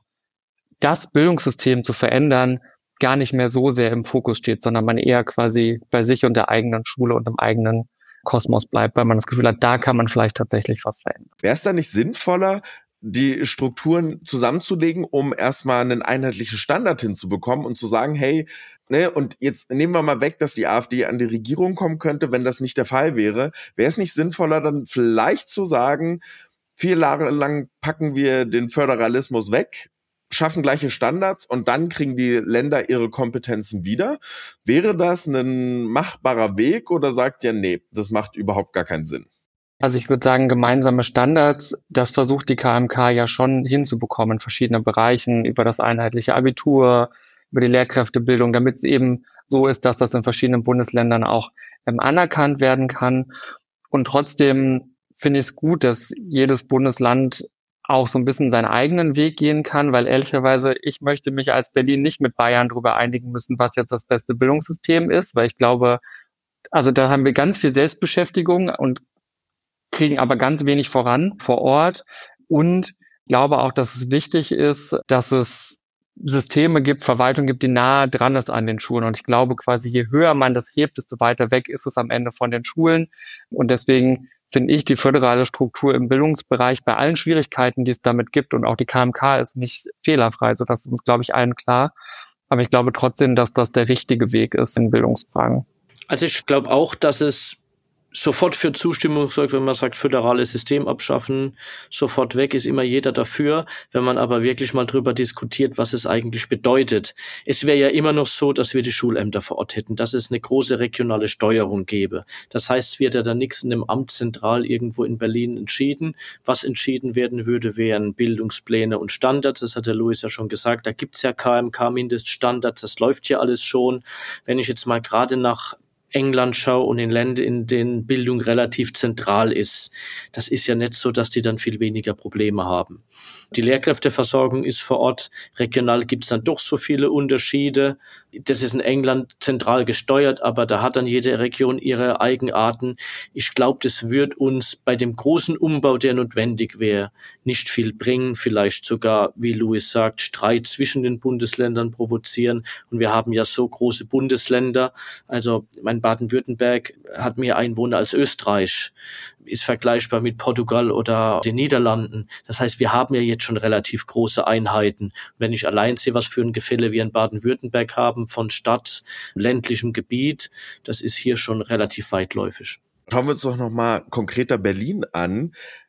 das Bildungssystem zu verändern, gar nicht mehr so sehr im Fokus steht, sondern man eher quasi bei sich und der eigenen Schule und im eigenen Kosmos bleibt, weil man das Gefühl hat, da kann man vielleicht tatsächlich was verändern. Wäre es da nicht sinnvoller, die Strukturen zusammenzulegen, um erstmal einen einheitlichen Standard hinzubekommen und zu sagen, hey, ne, und jetzt nehmen wir mal weg, dass die AfD an die Regierung kommen könnte, wenn das nicht der Fall wäre. Wäre es nicht sinnvoller, dann vielleicht zu sagen, vier Jahre lang packen wir den Föderalismus weg, schaffen gleiche Standards und dann kriegen die Länder ihre Kompetenzen wieder? Wäre das ein machbarer Weg oder sagt ihr, nee, das macht überhaupt gar keinen Sinn? Also ich würde sagen, gemeinsame Standards, das versucht die K M K ja schon hinzubekommen in verschiedenen Bereichen, über das einheitliche Abitur, über die Lehrkräftebildung, damit es eben so ist, dass das in verschiedenen Bundesländern auch ähm, anerkannt werden kann. Und trotzdem finde ich es gut, dass jedes Bundesland auch so ein bisschen seinen eigenen Weg gehen kann, weil ehrlicherweise, ich möchte mich als Berlin nicht mit Bayern darüber einigen müssen, was jetzt das beste Bildungssystem ist, weil ich glaube, also da haben wir ganz viel Selbstbeschäftigung und kriegen aber ganz wenig voran vor Ort und glaube auch, dass es wichtig ist, dass es Systeme gibt, Verwaltung gibt, die nahe dran ist an den Schulen. Und ich glaube quasi, je höher man das hebt, desto weiter weg ist es am Ende von den Schulen. Und deswegen finde ich die föderale Struktur im Bildungsbereich bei allen Schwierigkeiten, die es damit gibt, und auch die K M K ist nicht fehlerfrei, so das ist uns, glaube ich, allen klar. Aber ich glaube trotzdem, dass das der richtige Weg ist in Bildungsfragen. Also ich glaube auch, dass es sofort für Zustimmung sorgt, wenn man sagt, föderales System abschaffen, sofort weg, ist immer jeder dafür. Wenn man aber wirklich mal drüber diskutiert, was es eigentlich bedeutet. Es wäre ja immer noch so, dass wir die Schulämter vor Ort hätten, dass es eine große regionale Steuerung gäbe. Das heißt, es wird ja dann nichts in einem Amt zentral irgendwo in Berlin entschieden. Was entschieden werden würde, wären Bildungspläne und Standards. Das hat der Louis ja schon gesagt. Da gibt's ja K M K-Mindeststandards. Das läuft ja alles schon. Wenn ich jetzt mal gerade nach England schaue und in Ländern, in denen Bildung relativ zentral ist. Das ist ja nicht so, dass die dann viel weniger Probleme haben. Die Lehrkräfteversorgung ist vor Ort. Regional gibt es dann doch so viele Unterschiede. Das ist in England zentral gesteuert, aber da hat dann jede Region ihre Eigenarten. Ich glaube, das wird uns bei dem großen Umbau, der notwendig wäre, nicht viel bringen. Vielleicht sogar, wie Louis sagt, Streit zwischen den Bundesländern provozieren. Und wir haben ja so große Bundesländer. Also mein Baden-Württemberg hat mehr Einwohner als Österreich, ist vergleichbar mit Portugal oder den Niederlanden. Das heißt, wir haben ja jetzt schon relativ große Einheiten. Wenn ich allein sehe, was für ein Gefälle wir in Baden-Württemberg haben von Stadt, ländlichem Gebiet, das ist hier schon relativ weitläufig. Schauen wir uns doch nochmal konkreter Berlin an.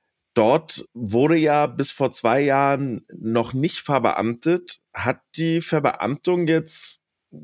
Dort wurde ja bis vor zwei Jahren noch nicht verbeamtet. Hat die Verbeamtung jetzt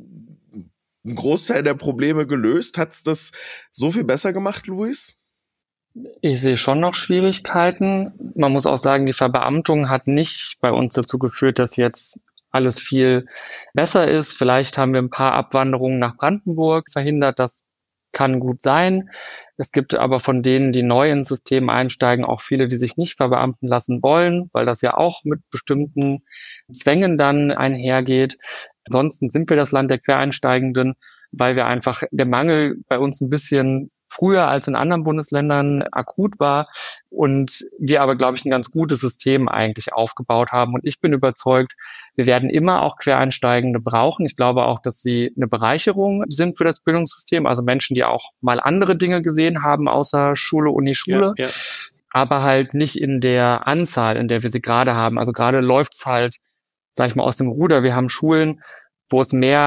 einen Großteil der Probleme gelöst? Hat's das so viel besser gemacht, Louis? Ich sehe schon noch Schwierigkeiten. Man muss auch sagen, die Verbeamtung hat nicht bei uns dazu geführt, dass jetzt alles viel besser ist. Vielleicht haben wir ein paar Abwanderungen nach Brandenburg verhindert. Das kann gut sein. Es gibt aber von denen, die neu ins System einsteigen, auch viele, die sich nicht verbeamten lassen wollen, weil das ja auch mit bestimmten Zwängen dann einhergeht. Ansonsten sind wir das Land der Quereinsteigenden, weil wir einfach der Mangel bei uns ein bisschen früher als in anderen Bundesländern akut war und wir aber, glaube ich, ein ganz gutes System eigentlich aufgebaut haben. Und ich bin überzeugt, wir werden immer auch Quereinsteigende brauchen. Ich glaube auch, dass sie eine Bereicherung sind für das Bildungssystem, also Menschen, die auch mal andere Dinge gesehen haben, außer Schule, Uni, Schule, ja, ja. aber halt nicht in der Anzahl, in der wir sie gerade haben. Also gerade läuft's halt, sag ich mal, aus dem Ruder. Wir haben Schulen, wo es mehr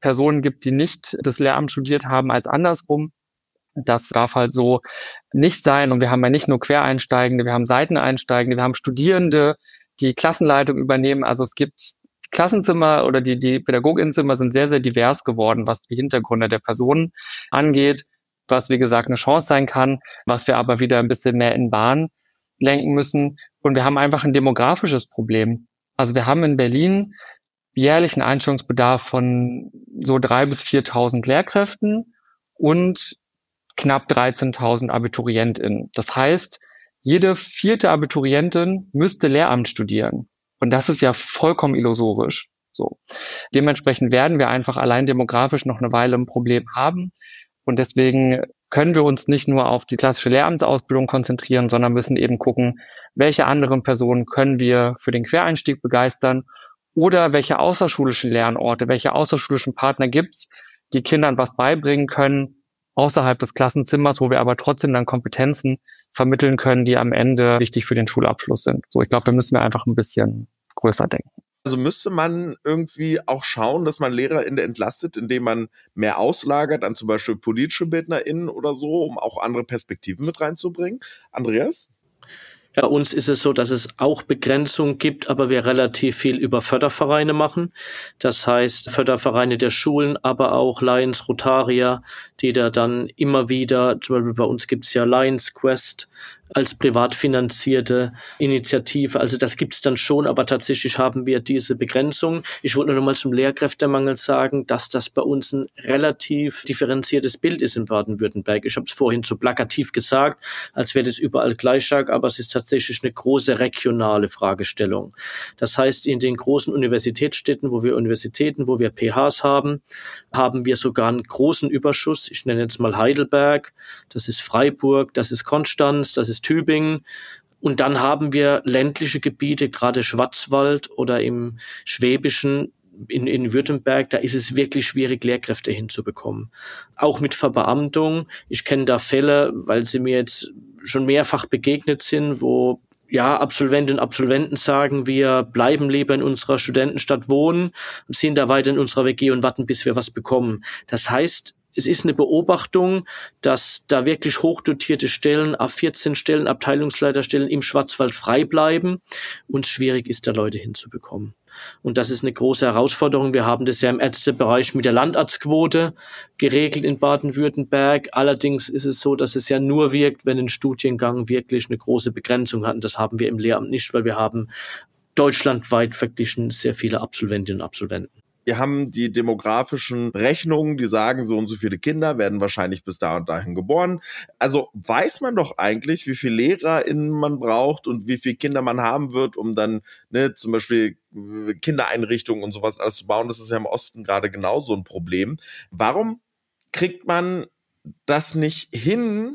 Personen gibt, die nicht das Lehramt studiert haben, als andersrum. Das darf halt so nicht sein. Und wir haben ja nicht nur Quereinsteigende, wir haben Seiteneinsteigende, wir haben Studierende, die Klassenleitung übernehmen. Also es gibt Klassenzimmer oder die, die Pädagoginnenzimmer sind sehr, sehr divers geworden, was die Hintergründe der Personen angeht, was, wie gesagt, eine Chance sein kann, was wir aber wieder ein bisschen mehr in Bahn lenken müssen. Und wir haben einfach ein demografisches Problem. Also wir haben in Berlin jährlichen Einstellungsbedarf von so drei bis viertausend Lehrkräften und knapp dreizehntausend AbiturientInnen. Das heißt, jede vierte Abiturientin müsste Lehramt studieren. Und das ist ja vollkommen illusorisch. So. Dementsprechend werden wir einfach allein demografisch noch eine Weile ein Problem haben. Und deswegen können wir uns nicht nur auf die klassische Lehramtsausbildung konzentrieren, sondern müssen eben gucken, welche anderen Personen können wir für den Quereinstieg begeistern oder welche außerschulischen Lernorte, welche außerschulischen Partner gibt's, die Kindern was beibringen können, außerhalb des Klassenzimmers, wo wir aber trotzdem dann Kompetenzen vermitteln können, die am Ende wichtig für den Schulabschluss sind. So, ich glaube, da müssen wir einfach ein bisschen größer denken. Also müsste man irgendwie auch schauen, dass man LehrerInnen entlastet, indem man mehr auslagert an zum Beispiel politische BildnerInnen oder so, um auch andere Perspektiven mit reinzubringen? Andreas? Bei uns ist es so, dass es auch Begrenzungen gibt, aber wir relativ viel über Fördervereine machen. Das heißt, Fördervereine der Schulen, aber auch Lions, Rotarier, die da dann immer wieder, zum Beispiel bei uns gibt es ja Lions Quest als privat finanzierte Initiative. Also das gibt es dann schon, aber tatsächlich haben wir diese Begrenzung. Ich wollte nur noch mal zum Lehrkräftemangel sagen, dass das bei uns ein relativ differenziertes Bild ist in Baden-Württemberg. Ich habe es vorhin so plakativ gesagt, als wäre das überall gleich stark, aber es ist tatsächlich eine große regionale Fragestellung. Das heißt, in den großen Universitätsstädten, wo wir Universitäten, wo wir P Hs haben, haben wir sogar einen großen Überschuss. Ich nenne jetzt mal Heidelberg, das ist Freiburg, das ist Konstanz, das ist Tübingen. Und dann haben wir ländliche Gebiete, gerade Schwarzwald oder im Schwäbischen, in, in Württemberg, da ist es wirklich schwierig, Lehrkräfte hinzubekommen. Auch mit Verbeamtung. Ich kenne da Fälle, weil sie mir jetzt schon mehrfach begegnet sind, wo ja Absolventinnen und Absolventen sagen, wir bleiben lieber in unserer Studentenstadt wohnen, sind da weiter in unserer W G und warten, bis wir was bekommen. Das heißt, es ist eine Beobachtung, dass da wirklich hochdotierte Stellen, A vierzehn Stellen, Abteilungsleiterstellen im Schwarzwald frei bleiben und schwierig ist, da Leute hinzubekommen. Und das ist eine große Herausforderung. Wir haben das ja im Ärztebereich mit der Landarztquote geregelt in Baden-Württemberg. Allerdings ist es so, dass es ja nur wirkt, wenn ein Studiengang wirklich eine große Begrenzung hat. Und das haben wir im Lehramt nicht, weil wir haben deutschlandweit verglichen sehr viele Absolventinnen und Absolventen. Wir haben die demografischen Rechnungen, die sagen, so und so viele Kinder werden wahrscheinlich bis da und dahin geboren. Also weiß man doch eigentlich, wie viele LehrerInnen man braucht und wie viele Kinder man haben wird, um dann ne, zum Beispiel Kindereinrichtungen und sowas alles zu bauen. Das ist ja im Osten gerade genauso ein Problem. Warum kriegt man das nicht hin,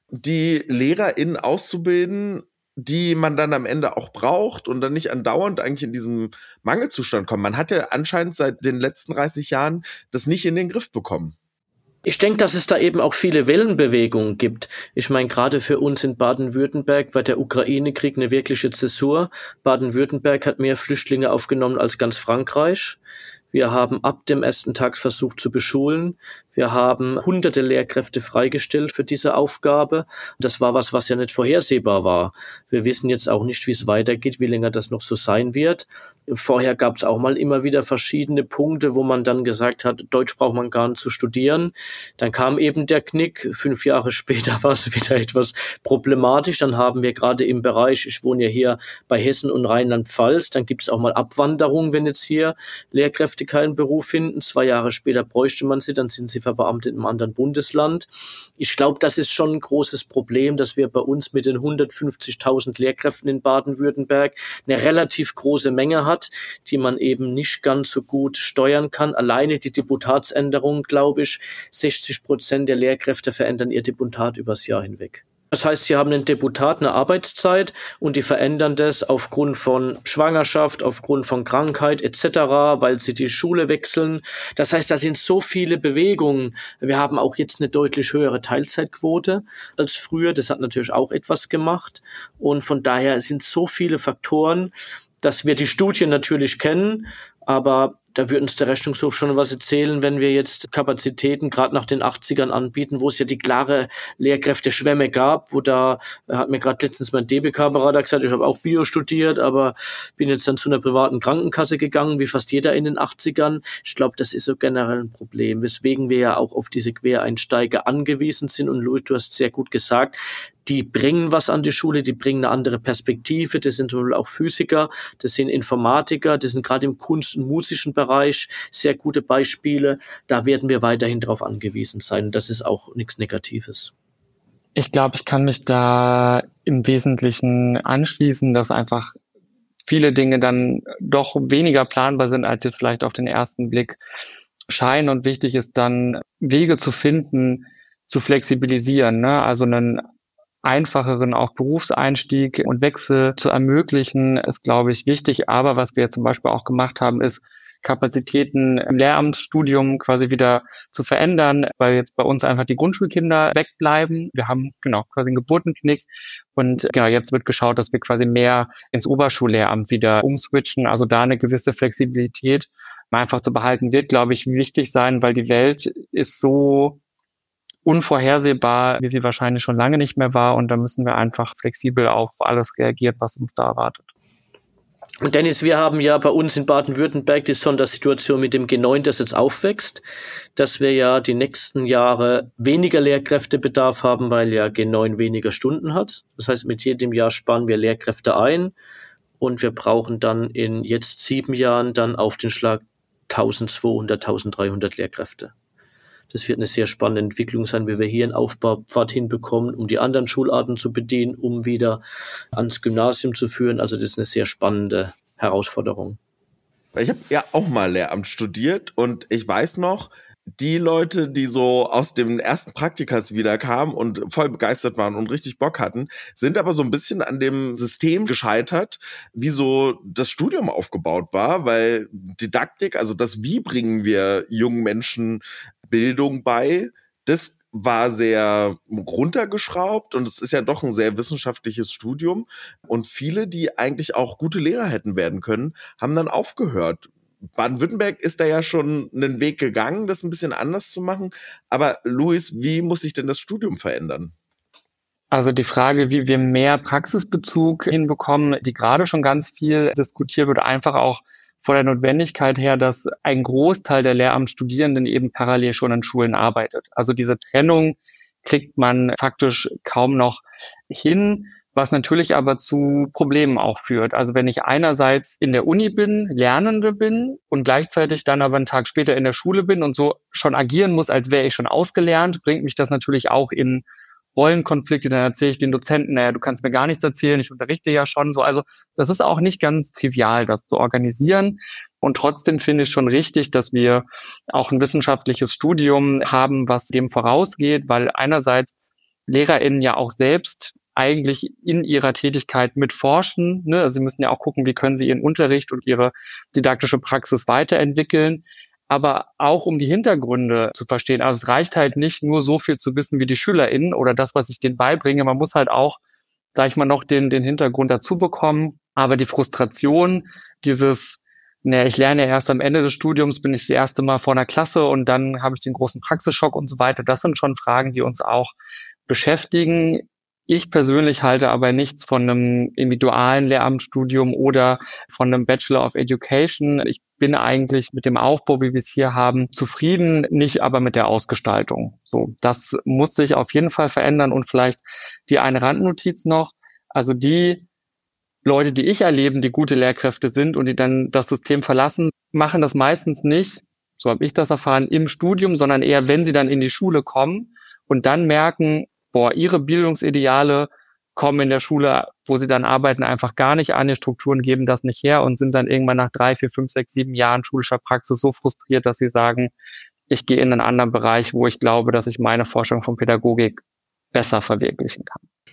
die LehrerInnen auszubilden, die man dann am Ende auch braucht und dann nicht andauernd eigentlich in diesem Mangelzustand kommt? Man hat ja anscheinend seit den letzten dreißig Jahren das nicht in den Griff bekommen. Ich denke, dass es da eben auch viele Wellenbewegungen gibt. Ich meine, gerade für uns in Baden-Württemberg war der Ukraine-Krieg eine wirkliche Zäsur. Baden-Württemberg hat mehr Flüchtlinge aufgenommen als ganz Frankreich. Wir haben ab dem ersten Tag versucht zu beschulen. Wir haben hunderte Lehrkräfte freigestellt für diese Aufgabe. Das war was, was ja nicht vorhersehbar war. Wir wissen jetzt auch nicht, wie es weitergeht, wie länger das noch so sein wird. Vorher gab es auch mal immer wieder verschiedene Punkte, wo man dann gesagt hat, Deutsch braucht man gar nicht zu studieren. Dann kam eben der Knick. Fünf Jahre später war es wieder etwas problematisch. Dann haben wir gerade im Bereich, ich wohne ja hier bei Hessen und Rheinland-Pfalz, dann gibt es auch mal Abwanderung, wenn jetzt hier Lehrkräfte keinen Beruf finden. Zwei Jahre später bräuchte man sie, dann sind sie verbeamtet im anderen Bundesland. Ich glaube, das ist schon ein großes Problem, dass wir bei uns mit den hundertfünfzigtausend Lehrkräften in Baden-Württemberg eine relativ große Menge hat, die man eben nicht ganz so gut steuern kann. Alleine die Deputatsänderung, glaube ich, sechzig Prozent der Lehrkräfte verändern ihr Deputat übers Jahr hinweg. Das heißt, sie haben einen Deputat, eine Arbeitszeit und die verändern das aufgrund von Schwangerschaft, aufgrund von Krankheit et cetera, weil sie die Schule wechseln. Das heißt, da sind so viele Bewegungen. Wir haben auch jetzt eine deutlich höhere Teilzeitquote als früher. Das hat natürlich auch etwas gemacht. Und von daher sind so viele Faktoren, dass wir die Studien natürlich kennen, aber Da würde uns der Rechnungshof schon was erzählen, wenn wir jetzt Kapazitäten gerade nach den achtzigern anbieten, wo es ja die klare Lehrkräfteschwemme gab, wo da hat mir gerade letztens mein D B K-Berater gesagt, ich habe auch Bio studiert, aber bin jetzt dann zu einer privaten Krankenkasse gegangen, wie fast jeder in den achtzigern. Ich glaube, das ist so generell ein Problem, weswegen wir ja auch auf diese Quereinsteiger angewiesen sind. Und Louis, du hast sehr gut gesagt, die bringen was an die Schule, die bringen eine andere Perspektive, das sind wohl auch Physiker, das sind Informatiker, das sind gerade im Kunst- und musischen Bereich sehr gute Beispiele. Da werden wir weiterhin drauf angewiesen sein. Und das ist auch nichts Negatives. Ich glaube, ich kann mich da im Wesentlichen anschließen, dass einfach viele Dinge dann doch weniger planbar sind, als sie vielleicht auf den ersten Blick scheinen. Und wichtig ist dann, Wege zu finden, zu flexibilisieren, ne? Also einen einfacheren auch Berufseinstieg und Wechsel zu ermöglichen, ist, glaube ich, wichtig. Aber was wir zum Beispiel auch gemacht haben, ist, Kapazitäten im Lehramtsstudium quasi wieder zu verändern, weil jetzt bei uns einfach die Grundschulkinder wegbleiben. Wir haben genau quasi einen Geburtenknick und genau jetzt wird geschaut, dass wir quasi mehr ins Oberschullehramt wieder umswitchen. Also da eine gewisse Flexibilität einfach zu behalten wird, glaube ich, wichtig sein, weil die Welt ist so unvorhersehbar, wie sie wahrscheinlich schon lange nicht mehr war. Und da müssen wir einfach flexibel auf alles reagieren, was uns da erwartet. Und Dennis, wir haben ja bei uns in Baden-Württemberg die Sondersituation mit dem G neun, das jetzt aufwächst, dass wir ja die nächsten Jahre weniger Lehrkräftebedarf haben, weil ja G neun weniger Stunden hat. Das heißt, mit jedem Jahr sparen wir Lehrkräfte ein und wir brauchen dann in jetzt sieben Jahren dann auf den Schlag eintausendzweihundert, eintausenddreihundert Lehrkräfte. Das wird eine sehr spannende Entwicklung sein, wie wir hier einen Aufbaupfad hinbekommen, um die anderen Schularten zu bedienen, um wieder ans Gymnasium zu führen. Also das ist eine sehr spannende Herausforderung. Ich habe ja auch mal Lehramt studiert und ich weiß noch, die Leute, die so aus dem ersten Praktikas wieder kamen und voll begeistert waren und richtig Bock hatten, sind aber so ein bisschen an dem System gescheitert, wie so das Studium aufgebaut war, weil Didaktik, also das, wie bringen wir jungen Menschen Bildung bei, das war sehr runtergeschraubt und es ist ja doch ein sehr wissenschaftliches Studium und viele, die eigentlich auch gute Lehrer hätten werden können, haben dann aufgehört. Baden-Württemberg ist da ja schon einen Weg gegangen, das ein bisschen anders zu machen, aber Louis, wie muss sich denn das Studium verändern? Also die Frage, wie wir mehr Praxisbezug hinbekommen, die gerade schon ganz viel diskutiert wird, einfach auch vor der Notwendigkeit her, dass ein Großteil der Lehramtsstudierenden eben parallel schon an Schulen arbeitet. Also diese Trennung kriegt man faktisch kaum noch hin, was natürlich aber zu Problemen auch führt. Also wenn ich einerseits in der Uni bin, Lernende bin und gleichzeitig dann aber einen Tag später in der Schule bin und so schon agieren muss, als wäre ich schon ausgelernt, bringt mich das natürlich auch in Rollenkonflikte, dann erzähle ich den Dozenten, naja, du kannst mir gar nichts erzählen, ich unterrichte ja schon so. Also das ist auch nicht ganz trivial, das zu organisieren. Und trotzdem finde ich schon richtig, dass wir auch ein wissenschaftliches Studium haben, was dem vorausgeht, weil einerseits LehrerInnen ja auch selbst eigentlich in ihrer Tätigkeit mitforschen, ne? Also sie müssen ja auch gucken, wie können sie ihren Unterricht und ihre didaktische Praxis weiterentwickeln, aber auch um die Hintergründe zu verstehen. Also es reicht halt nicht nur so viel zu wissen wie die SchülerInnen oder das, was ich denen beibringe. Man muss halt auch, sag ich mal, noch den, den Hintergrund dazu bekommen. Aber die Frustration, dieses, naja, ich lerne ja erst am Ende des Studiums, bin ich das erste Mal vor einer Klasse und dann habe ich den großen Praxisschock und so weiter. Das sind schon Fragen, die uns auch beschäftigen. Ich persönlich halte aber nichts von einem individualen Lehramtsstudium oder von einem Bachelor of Education. Ich bin eigentlich mit dem Aufbau, wie wir es hier haben, zufrieden, nicht aber mit der Ausgestaltung. So, das muss sich auf jeden Fall verändern und vielleicht die eine Randnotiz noch. Also die Leute, die ich erlebe, die gute Lehrkräfte sind und die dann das System verlassen, machen das meistens nicht, so habe ich das erfahren, im Studium, sondern eher, wenn sie dann in die Schule kommen und dann merken, boah, ihre Bildungsideale kommen in der Schule, wo sie dann arbeiten, einfach gar nicht an. Die Strukturen geben das nicht her und sind dann irgendwann nach drei, vier, fünf, sechs, sieben Jahren schulischer Praxis so frustriert, dass sie sagen, ich gehe in einen anderen Bereich, wo ich glaube, dass ich meine Forschung von Pädagogik besser verwirklichen kann.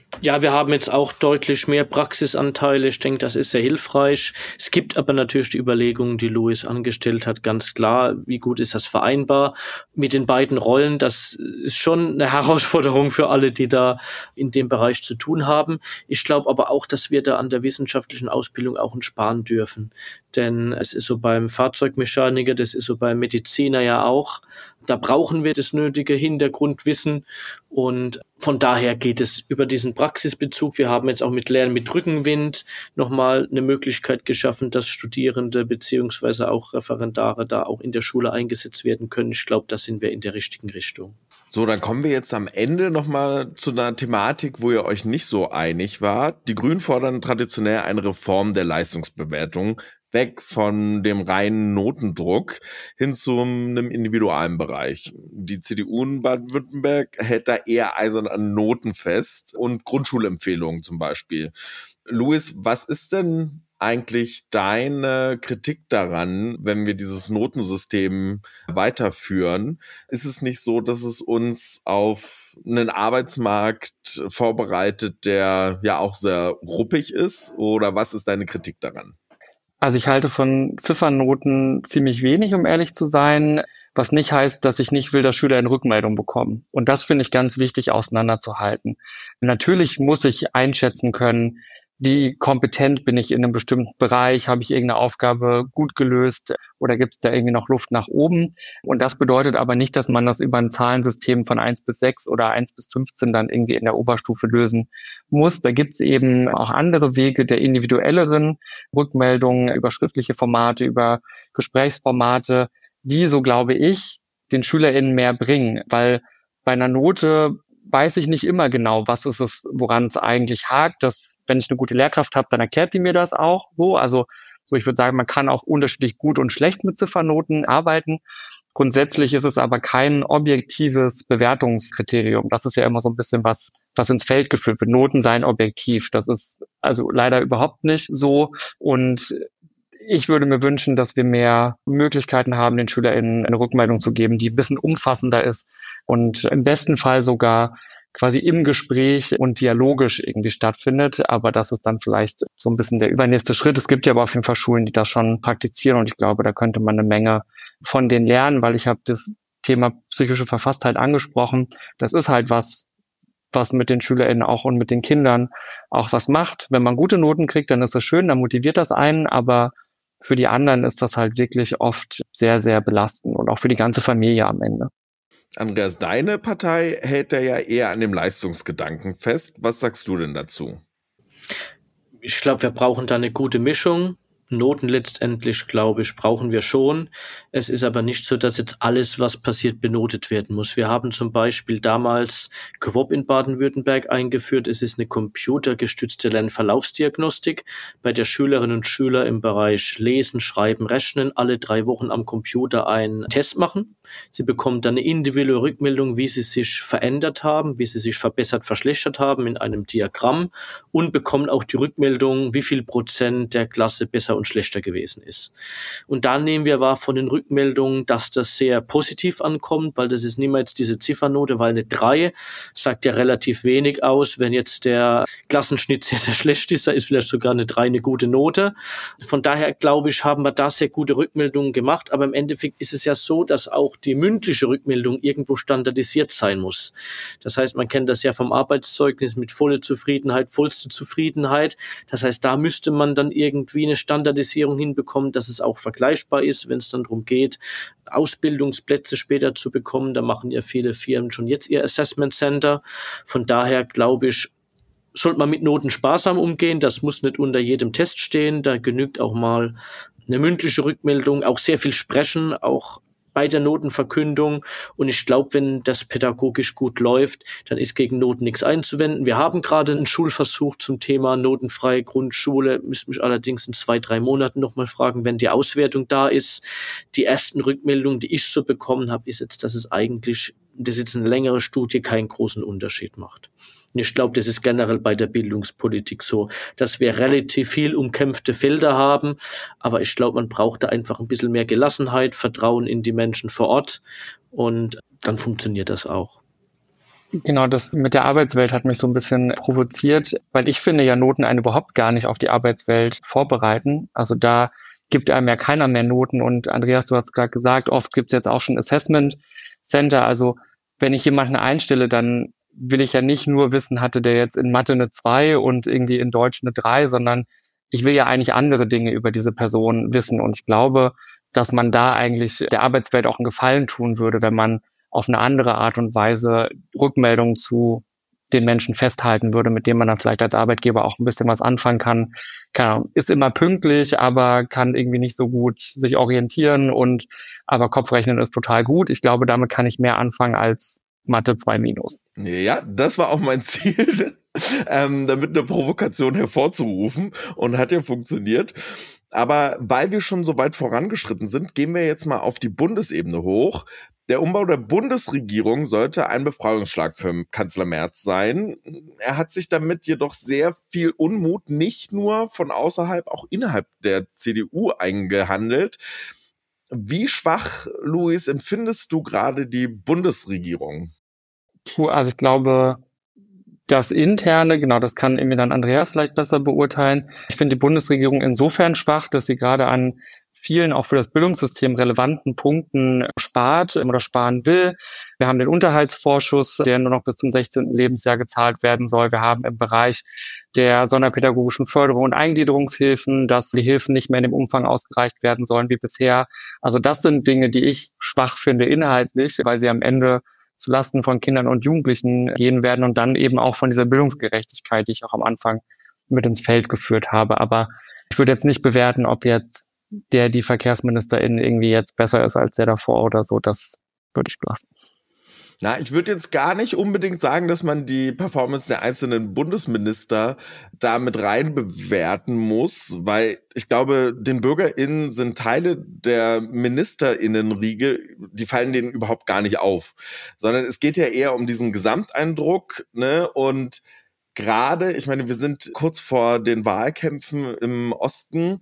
Ja, wir haben jetzt auch deutlich mehr Praxisanteile. Ich denke, das ist sehr hilfreich. Es gibt aber natürlich die Überlegungen, die Louis angestellt hat, ganz klar. Wie gut ist das vereinbar mit den beiden Rollen? Das ist schon eine Herausforderung für alle, die da in dem Bereich zu tun haben. Ich glaube aber auch, dass wir da an der wissenschaftlichen Ausbildung auch sparen dürfen. Denn es ist so beim Fahrzeugmechaniker, das ist so beim Mediziner ja auch. Da brauchen wir das nötige Hintergrundwissen und von daher geht es über diesen Praxisbezug. Wir haben jetzt auch mit Lernen mit Rückenwind nochmal eine Möglichkeit geschaffen, dass Studierende beziehungsweise auch Referendare da auch in der Schule eingesetzt werden können. Ich glaube, da sind wir in der richtigen Richtung. So, dann kommen wir jetzt am Ende nochmal zu einer Thematik, wo ihr euch nicht so einig wart. Die Grünen fordern traditionell eine Reform der Leistungsbewertung, weg von dem reinen Notendruck hin zu einem individualen Bereich. Die C D U in Baden-Württemberg hält da eher eisern an Noten fest und Grundschulempfehlungen zum Beispiel. Louis, was ist denn eigentlich deine Kritik daran, wenn wir dieses Notensystem weiterführen? Ist es nicht so, dass es uns auf einen Arbeitsmarkt vorbereitet, der ja auch sehr ruppig ist? Oder was ist deine Kritik daran? Also ich halte von Ziffernoten ziemlich wenig, um ehrlich zu sein, was nicht heißt, dass ich nicht will, dass Schüler eine Rückmeldung bekommen. Und das finde ich ganz wichtig auseinanderzuhalten. Natürlich muss ich einschätzen können, wie kompetent bin ich in einem bestimmten Bereich, habe ich irgendeine Aufgabe gut gelöst oder gibt es da irgendwie noch Luft nach oben? Und das bedeutet aber nicht, dass man das über ein Zahlensystem von eins bis sechs oder eins bis fünfzehn dann irgendwie in der Oberstufe lösen muss. Da gibt es eben auch andere Wege der individuelleren Rückmeldungen über schriftliche Formate, über Gesprächsformate, die, so glaube ich, den SchülerInnen mehr bringen, weil bei einer Note weiß ich nicht immer genau, was ist es, woran es eigentlich hakt. Das, wenn ich eine gute Lehrkraft habe, dann erklärt die mir das auch so. Also so, ich würde sagen, man kann auch unterschiedlich gut und schlecht mit Ziffernoten arbeiten. Grundsätzlich ist es aber kein objektives Bewertungskriterium. Das ist ja immer so ein bisschen was, was ins Feld geführt wird. Noten seien objektiv. Das ist also leider überhaupt nicht so. Und ich würde mir wünschen, dass wir mehr Möglichkeiten haben, den SchülerInnen eine Rückmeldung zu geben, die ein bisschen umfassender ist und im besten Fall sogar quasi im Gespräch und dialogisch irgendwie stattfindet. Aber das ist dann vielleicht so ein bisschen der übernächste Schritt. Es gibt ja aber auf jeden Fall Schulen, die das schon praktizieren und ich glaube, da könnte man eine Menge von denen lernen, weil ich habe das Thema psychische Verfasstheit angesprochen. Das ist halt was, was mit den SchülerInnen auch und mit den Kindern auch was macht. Wenn man gute Noten kriegt, dann ist das schön, dann motiviert das einen, aber für die anderen ist das halt wirklich oft sehr, sehr belastend und auch für die ganze Familie am Ende. Andreas, deine Partei hält da ja eher an dem Leistungsgedanken fest. Was sagst du denn dazu? Ich glaube, wir brauchen da eine gute Mischung. Noten letztendlich, glaube ich, brauchen wir schon. Es ist aber nicht so, dass jetzt alles, was passiert, benotet werden muss. Wir haben zum Beispiel damals Q W O P in Baden-Württemberg eingeführt. Es ist eine computergestützte Lernverlaufsdiagnostik, bei der Schülerinnen und Schüler im Bereich Lesen, Schreiben, Rechnen alle drei Wochen am Computer einen Test machen. Sie bekommen dann eine individuelle Rückmeldung, wie sie sich verändert haben, wie sie sich verbessert, verschlechtert haben in einem Diagramm und bekommen auch die Rückmeldung, wie viel Prozent der Klasse besser und schlechter gewesen ist. Und da nehmen wir wahr von den Rückmeldungen, dass das sehr positiv ankommt, weil das ist niemals diese Ziffernote, weil eine drei sagt ja relativ wenig aus. Wenn jetzt der Klassenschnitt sehr, sehr schlecht ist, da ist vielleicht sogar eine drei eine gute Note. Von daher, glaube ich, haben wir da sehr gute Rückmeldungen gemacht. Aber im Endeffekt ist es ja so, dass auch die mündliche Rückmeldung irgendwo standardisiert sein muss. Das heißt, man kennt das ja vom Arbeitszeugnis mit volle Zufriedenheit, vollste Zufriedenheit. Das heißt, da müsste man dann irgendwie eine Standardisierung hinbekommen, dass es auch vergleichbar ist, wenn es dann darum geht, Ausbildungsplätze später zu bekommen. Da machen ja viele Firmen schon jetzt ihr Assessment Center. Von daher glaube ich, sollte man mit Noten sparsam umgehen. Das muss nicht unter jedem Test stehen. Da genügt auch mal eine mündliche Rückmeldung, auch sehr viel sprechen, auch bei der Notenverkündung. Und ich glaube, wenn das pädagogisch gut läuft, dann ist gegen Noten nichts einzuwenden. Wir haben gerade einen Schulversuch zum Thema notenfreie Grundschule. Müsste mich allerdings in zwei, drei Monaten nochmal fragen, wenn die Auswertung da ist. Die ersten Rückmeldungen, die ich so bekommen habe, ist jetzt, dass es eigentlich, das ist jetzt eine längere Studie, keinen großen Unterschied macht. Und ich glaube, das ist generell bei der Bildungspolitik so, dass wir relativ viel umkämpfte Felder haben, aber ich glaube, man braucht da einfach ein bisschen mehr Gelassenheit, Vertrauen in die Menschen vor Ort und dann funktioniert das auch. Genau, das mit der Arbeitswelt hat mich so ein bisschen provoziert, weil ich finde ja, Noten einen überhaupt gar nicht auf die Arbeitswelt vorbereiten. Also da gibt einem ja keiner mehr Noten. Und Andreas, du hast gerade gesagt, oft gibt es jetzt auch schon Assessment Center. Also wenn ich jemanden einstelle, dann will ich ja nicht nur wissen, hatte der jetzt in Mathe eine zwei und irgendwie in Deutsch eine drei, sondern ich will ja eigentlich andere Dinge über diese Person wissen. Und ich glaube, dass man da eigentlich der Arbeitswelt auch einen Gefallen tun würde, wenn man auf eine andere Art und Weise Rückmeldungen zu den Menschen festhalten würde, mit denen man dann vielleicht als Arbeitgeber auch ein bisschen was anfangen kann. Keine Ahnung, ist immer pünktlich, aber kann irgendwie nicht so gut sich orientieren und aber Kopfrechnen ist total gut. Ich glaube, damit kann ich mehr anfangen als Mathe zwei minus. Ja, das war auch mein Ziel, ähm, damit eine Provokation hervorzurufen und hat ja funktioniert. Aber weil wir schon so weit vorangeschritten sind, gehen wir jetzt mal auf die Bundesebene hoch. Der Umbau der Bundesregierung sollte ein Befreiungsschlag für Kanzler Merz sein. Er hat sich damit jedoch sehr viel Unmut nicht nur von außerhalb, auch innerhalb der C D U eingehandelt. Wie schwach, Luis, empfindest du gerade die Bundesregierung? Puh, also ich glaube, das Interne, genau, das kann irgendwie dann Andreas vielleicht besser beurteilen. Ich finde die Bundesregierung insofern schwach, dass sie gerade an vielen auch für das Bildungssystem relevanten Punkten spart oder sparen will. Wir haben den Unterhaltsvorschuss, der nur noch bis zum sechzehnten Lebensjahr gezahlt werden soll. Wir haben im Bereich der sonderpädagogischen Förderung und Eingliederungshilfen, dass die Hilfen nicht mehr in dem Umfang ausgereicht werden sollen wie bisher. Also das sind Dinge, die ich schwach finde inhaltlich, weil sie am Ende zulasten von Kindern und Jugendlichen gehen werden und dann eben auch von dieser Bildungsgerechtigkeit, die ich auch am Anfang mit ins Feld geführt habe. Aber ich würde jetzt nicht bewerten, ob jetzt der die Verkehrsministerin irgendwie jetzt besser ist als der davor oder so. Das würde ich belassen. Na, ich würde jetzt gar nicht unbedingt sagen, dass man die Performance der einzelnen Bundesminister da mit rein bewerten muss, weil ich glaube, den BürgerInnen sind Teile der MinisterInnenriege, die fallen denen überhaupt gar nicht auf, sondern es geht ja eher um diesen Gesamteindruck, ne, und gerade, ich meine, wir sind kurz vor den Wahlkämpfen im Osten.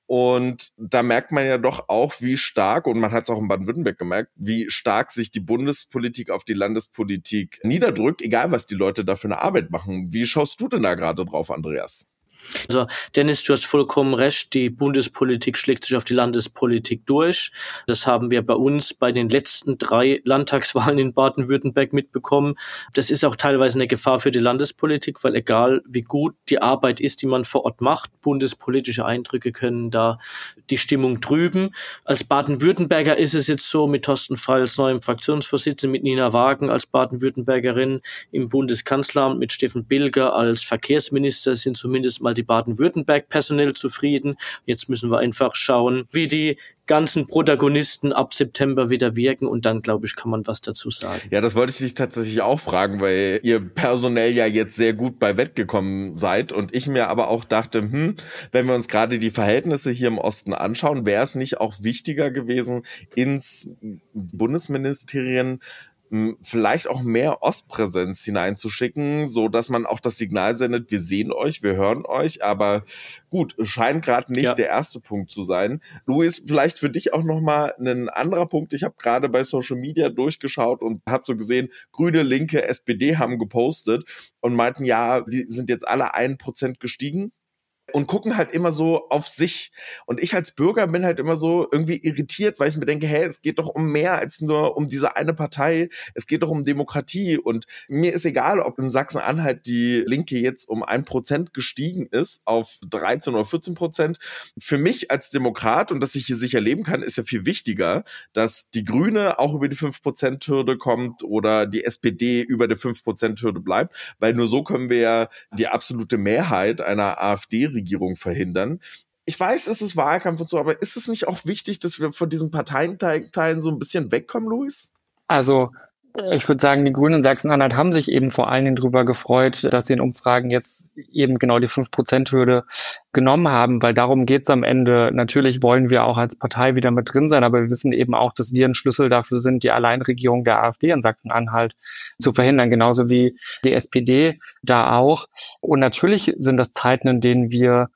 Und da merkt man ja doch auch, wie stark, und man hat es auch in Baden-Württemberg gemerkt, wie stark sich die Bundespolitik auf die Landespolitik niederdrückt, egal was die Leute da für eine Arbeit machen. Wie schaust du denn da gerade drauf, Andreas? Also Dennis, du hast vollkommen recht, die Bundespolitik schlägt sich auf die Landespolitik durch. Das haben wir bei uns bei den letzten drei Landtagswahlen in Baden-Württemberg mitbekommen. Das ist auch teilweise eine Gefahr für die Landespolitik, weil egal wie gut die Arbeit ist, die man vor Ort macht, bundespolitische Eindrücke können da die Stimmung trüben. Als Baden-Württemberger ist es jetzt so, mit Thorsten Frey als neuem Fraktionsvorsitzenden, mit Nina Wagen als Baden-Württembergerin im Bundeskanzleramt, mit Steffen Bilger als Verkehrsminister sind zumindest mal die Baden-Württemberg personell zufrieden. Jetzt müssen wir einfach schauen, wie die ganzen Protagonisten ab September wieder wirken und dann, glaube ich, kann man was dazu sagen. Ja, das wollte ich dich tatsächlich auch fragen, weil ihr personell ja jetzt sehr gut bei Wett gekommen seid und ich mir aber auch dachte, hm, wenn wir uns gerade die Verhältnisse hier im Osten anschauen, wäre es nicht auch wichtiger gewesen, ins Bundesministerien vielleicht auch mehr Ostpräsenz hineinzuschicken, so dass man auch das Signal sendet, wir sehen euch, wir hören euch, aber gut, scheint gerade nicht ja. der erste Punkt zu sein. Luis, vielleicht für dich auch nochmal ein anderer Punkt. Ich habe gerade bei Social Media durchgeschaut und habe so gesehen, Grüne, Linke, S P D haben gepostet und meinten, ja, wir sind jetzt alle ein Prozent gestiegen. Und gucken halt immer so auf sich. Und ich als Bürger bin halt immer so irgendwie irritiert, weil ich mir denke, hey, es geht doch um mehr als nur um diese eine Partei. Es geht doch um Demokratie. Und mir ist egal, ob in Sachsen-Anhalt die Linke jetzt um ein Prozent gestiegen ist auf dreizehn oder vierzehn Prozent. Für mich als Demokrat, und dass ich hier sicher leben kann, ist ja viel wichtiger, dass die Grüne auch über die fünf Prozent Hürde kommt oder die S P D über der fünf Prozent Hürde bleibt. Weil nur so können wir ja die absolute Mehrheit einer AfD Regierung verhindern. Ich weiß, es ist Wahlkampf und so, aber ist es nicht auch wichtig, dass wir von diesen Parteienteilen so ein bisschen wegkommen, Luis? Also ich würde sagen, die Grünen in Sachsen-Anhalt haben sich eben vor allen Dingen darüber gefreut, dass sie in Umfragen jetzt eben genau die fünf Prozent Hürde genommen haben, weil darum geht es am Ende. Natürlich wollen wir auch als Partei wieder mit drin sein, aber wir wissen eben auch, dass wir ein Schlüssel dafür sind, die Alleinregierung der AfD in Sachsen-Anhalt zu verhindern, genauso wie die S P D da auch. Und natürlich sind das Zeiten, in denen wir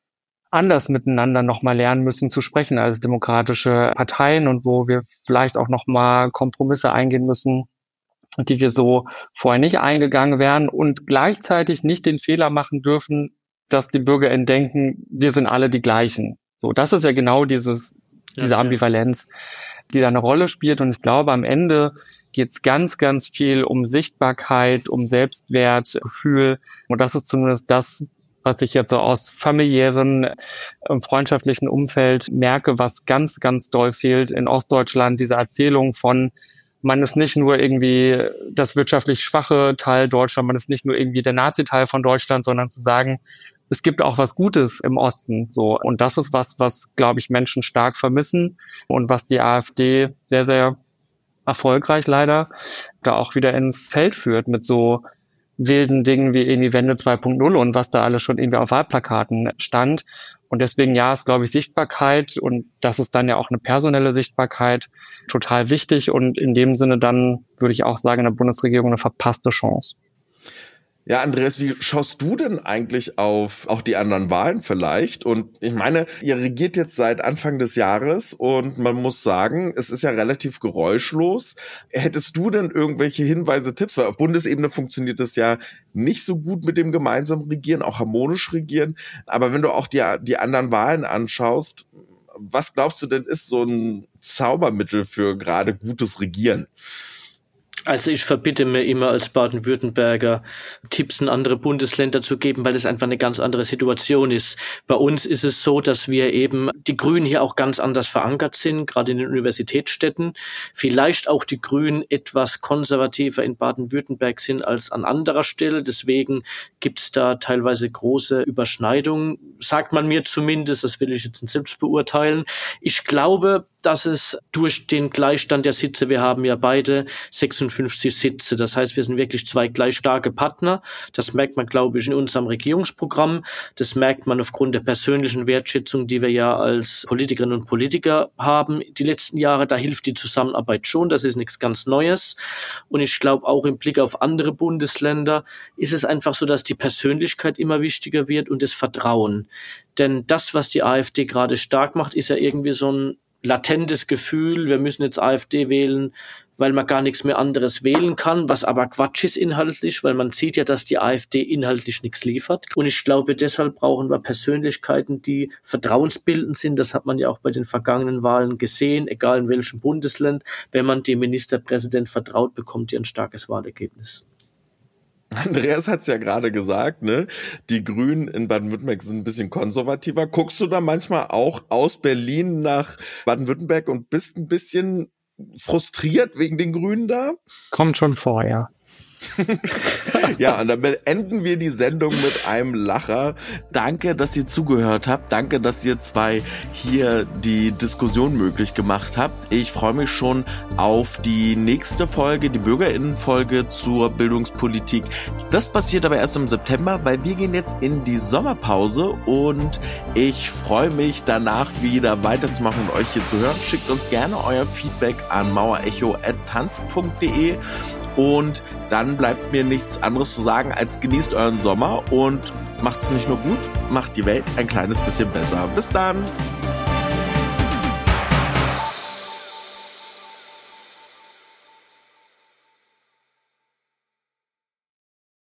anders miteinander nochmal lernen müssen zu sprechen als demokratische Parteien und wo wir vielleicht auch nochmal Kompromisse eingehen müssen, die wir so vorher nicht eingegangen wären und gleichzeitig nicht den Fehler machen dürfen, dass die BürgerInnen denken, wir sind alle die gleichen. So, das ist ja genau dieses, diese Ambivalenz, die da eine Rolle spielt. Und ich glaube, am Ende geht es ganz, ganz viel um Sichtbarkeit, um Selbstwert, Gefühl. Und das ist zumindest das, was ich jetzt so aus familiären, freundschaftlichen Umfeld merke, was ganz, ganz doll fehlt in Ostdeutschland, diese Erzählung von, man ist nicht nur irgendwie das wirtschaftlich schwache Teil Deutschland, man ist nicht nur irgendwie der Nazi-Teil von Deutschland, sondern zu sagen, es gibt auch was Gutes im Osten. So. Und das ist was, was, glaube ich, Menschen stark vermissen und was die AfD sehr, sehr erfolgreich leider da auch wieder ins Feld führt mit so wilden Dingen wie irgendwie Wende zwei Punkt null und was da alles schon irgendwie auf Wahlplakaten stand. Und deswegen, ja, ist, glaube ich, Sichtbarkeit und das ist dann ja auch eine personelle Sichtbarkeit total wichtig und in dem Sinne dann, würde ich auch sagen, in der Bundesregierung eine verpasste Chance. Ja, Andreas, wie schaust du denn eigentlich auf auch die anderen Wahlen vielleicht? Und ich meine, ihr regiert jetzt seit Anfang des Jahres und man muss sagen, es ist ja relativ geräuschlos. Hättest du denn irgendwelche Hinweise, Tipps? Weil auf Bundesebene funktioniert das ja nicht so gut mit dem gemeinsamen Regieren, auch harmonisch regieren. Aber wenn du auch die, die anderen Wahlen anschaust, was glaubst du denn ist so ein Zaubermittel für gerade gutes Regieren? Also ich verbitte mir immer als Baden-Württemberger Tipps in andere Bundesländer zu geben, weil das einfach eine ganz andere Situation ist. Bei uns ist es so, dass wir eben die Grünen hier auch ganz anders verankert sind, gerade in den Universitätsstädten. Vielleicht auch die Grünen etwas konservativer in Baden-Württemberg sind als an anderer Stelle. Deswegen gibt es da teilweise große Überschneidungen, sagt man mir zumindest. Das will ich jetzt nicht selbst beurteilen. Ich glaube, dass es durch den Gleichstand der Sitze, wir haben ja beide sechsundfünfzig Sitze, das heißt, wir sind wirklich zwei gleich starke Partner. Das merkt man, glaube ich, in unserem Regierungsprogramm. Das merkt man aufgrund der persönlichen Wertschätzung, die wir ja als Politikerinnen und Politiker haben die letzten Jahre. Da hilft die Zusammenarbeit schon, das ist nichts ganz Neues. Und ich glaube, auch im Blick auf andere Bundesländer ist es einfach so, dass die Persönlichkeit immer wichtiger wird und das Vertrauen. Denn das, was die AfD gerade stark macht, ist ja irgendwie so ein latentes Gefühl, wir müssen jetzt AfD wählen, weil man gar nichts mehr anderes wählen kann, was aber Quatsch ist inhaltlich, weil man sieht ja, dass die AfD inhaltlich nichts liefert. Und ich glaube, deshalb brauchen wir Persönlichkeiten, die vertrauensbildend sind. Das hat man ja auch bei den vergangenen Wahlen gesehen, egal in welchem Bundesland. Wenn man dem Ministerpräsident vertraut, bekommt ihr ein starkes Wahlergebnis. Andreas hat's ja gerade gesagt, ne? Die Grünen in Baden-Württemberg sind ein bisschen konservativer. Guckst du da manchmal auch aus Berlin nach Baden-Württemberg und bist ein bisschen frustriert wegen den Grünen da? Kommt schon vor, ja. Ja, und dann beenden wir die Sendung mit einem Lacher. Danke, dass ihr zugehört habt. Danke, dass ihr zwei hier die Diskussion möglich gemacht habt. Ich freue mich schon auf die nächste Folge, die BürgerInnen-Folge zur Bildungspolitik. Das passiert aber erst im September, weil wir gehen jetzt in die Sommerpause und ich freue mich danach wieder weiterzumachen und euch hier zu hören. Schickt uns gerne euer Feedback an mauerecho at tanz punkt de. Und dann bleibt mir nichts anderes zu sagen, als genießt euren Sommer und macht es nicht nur gut, macht die Welt ein kleines bisschen besser. Bis dann!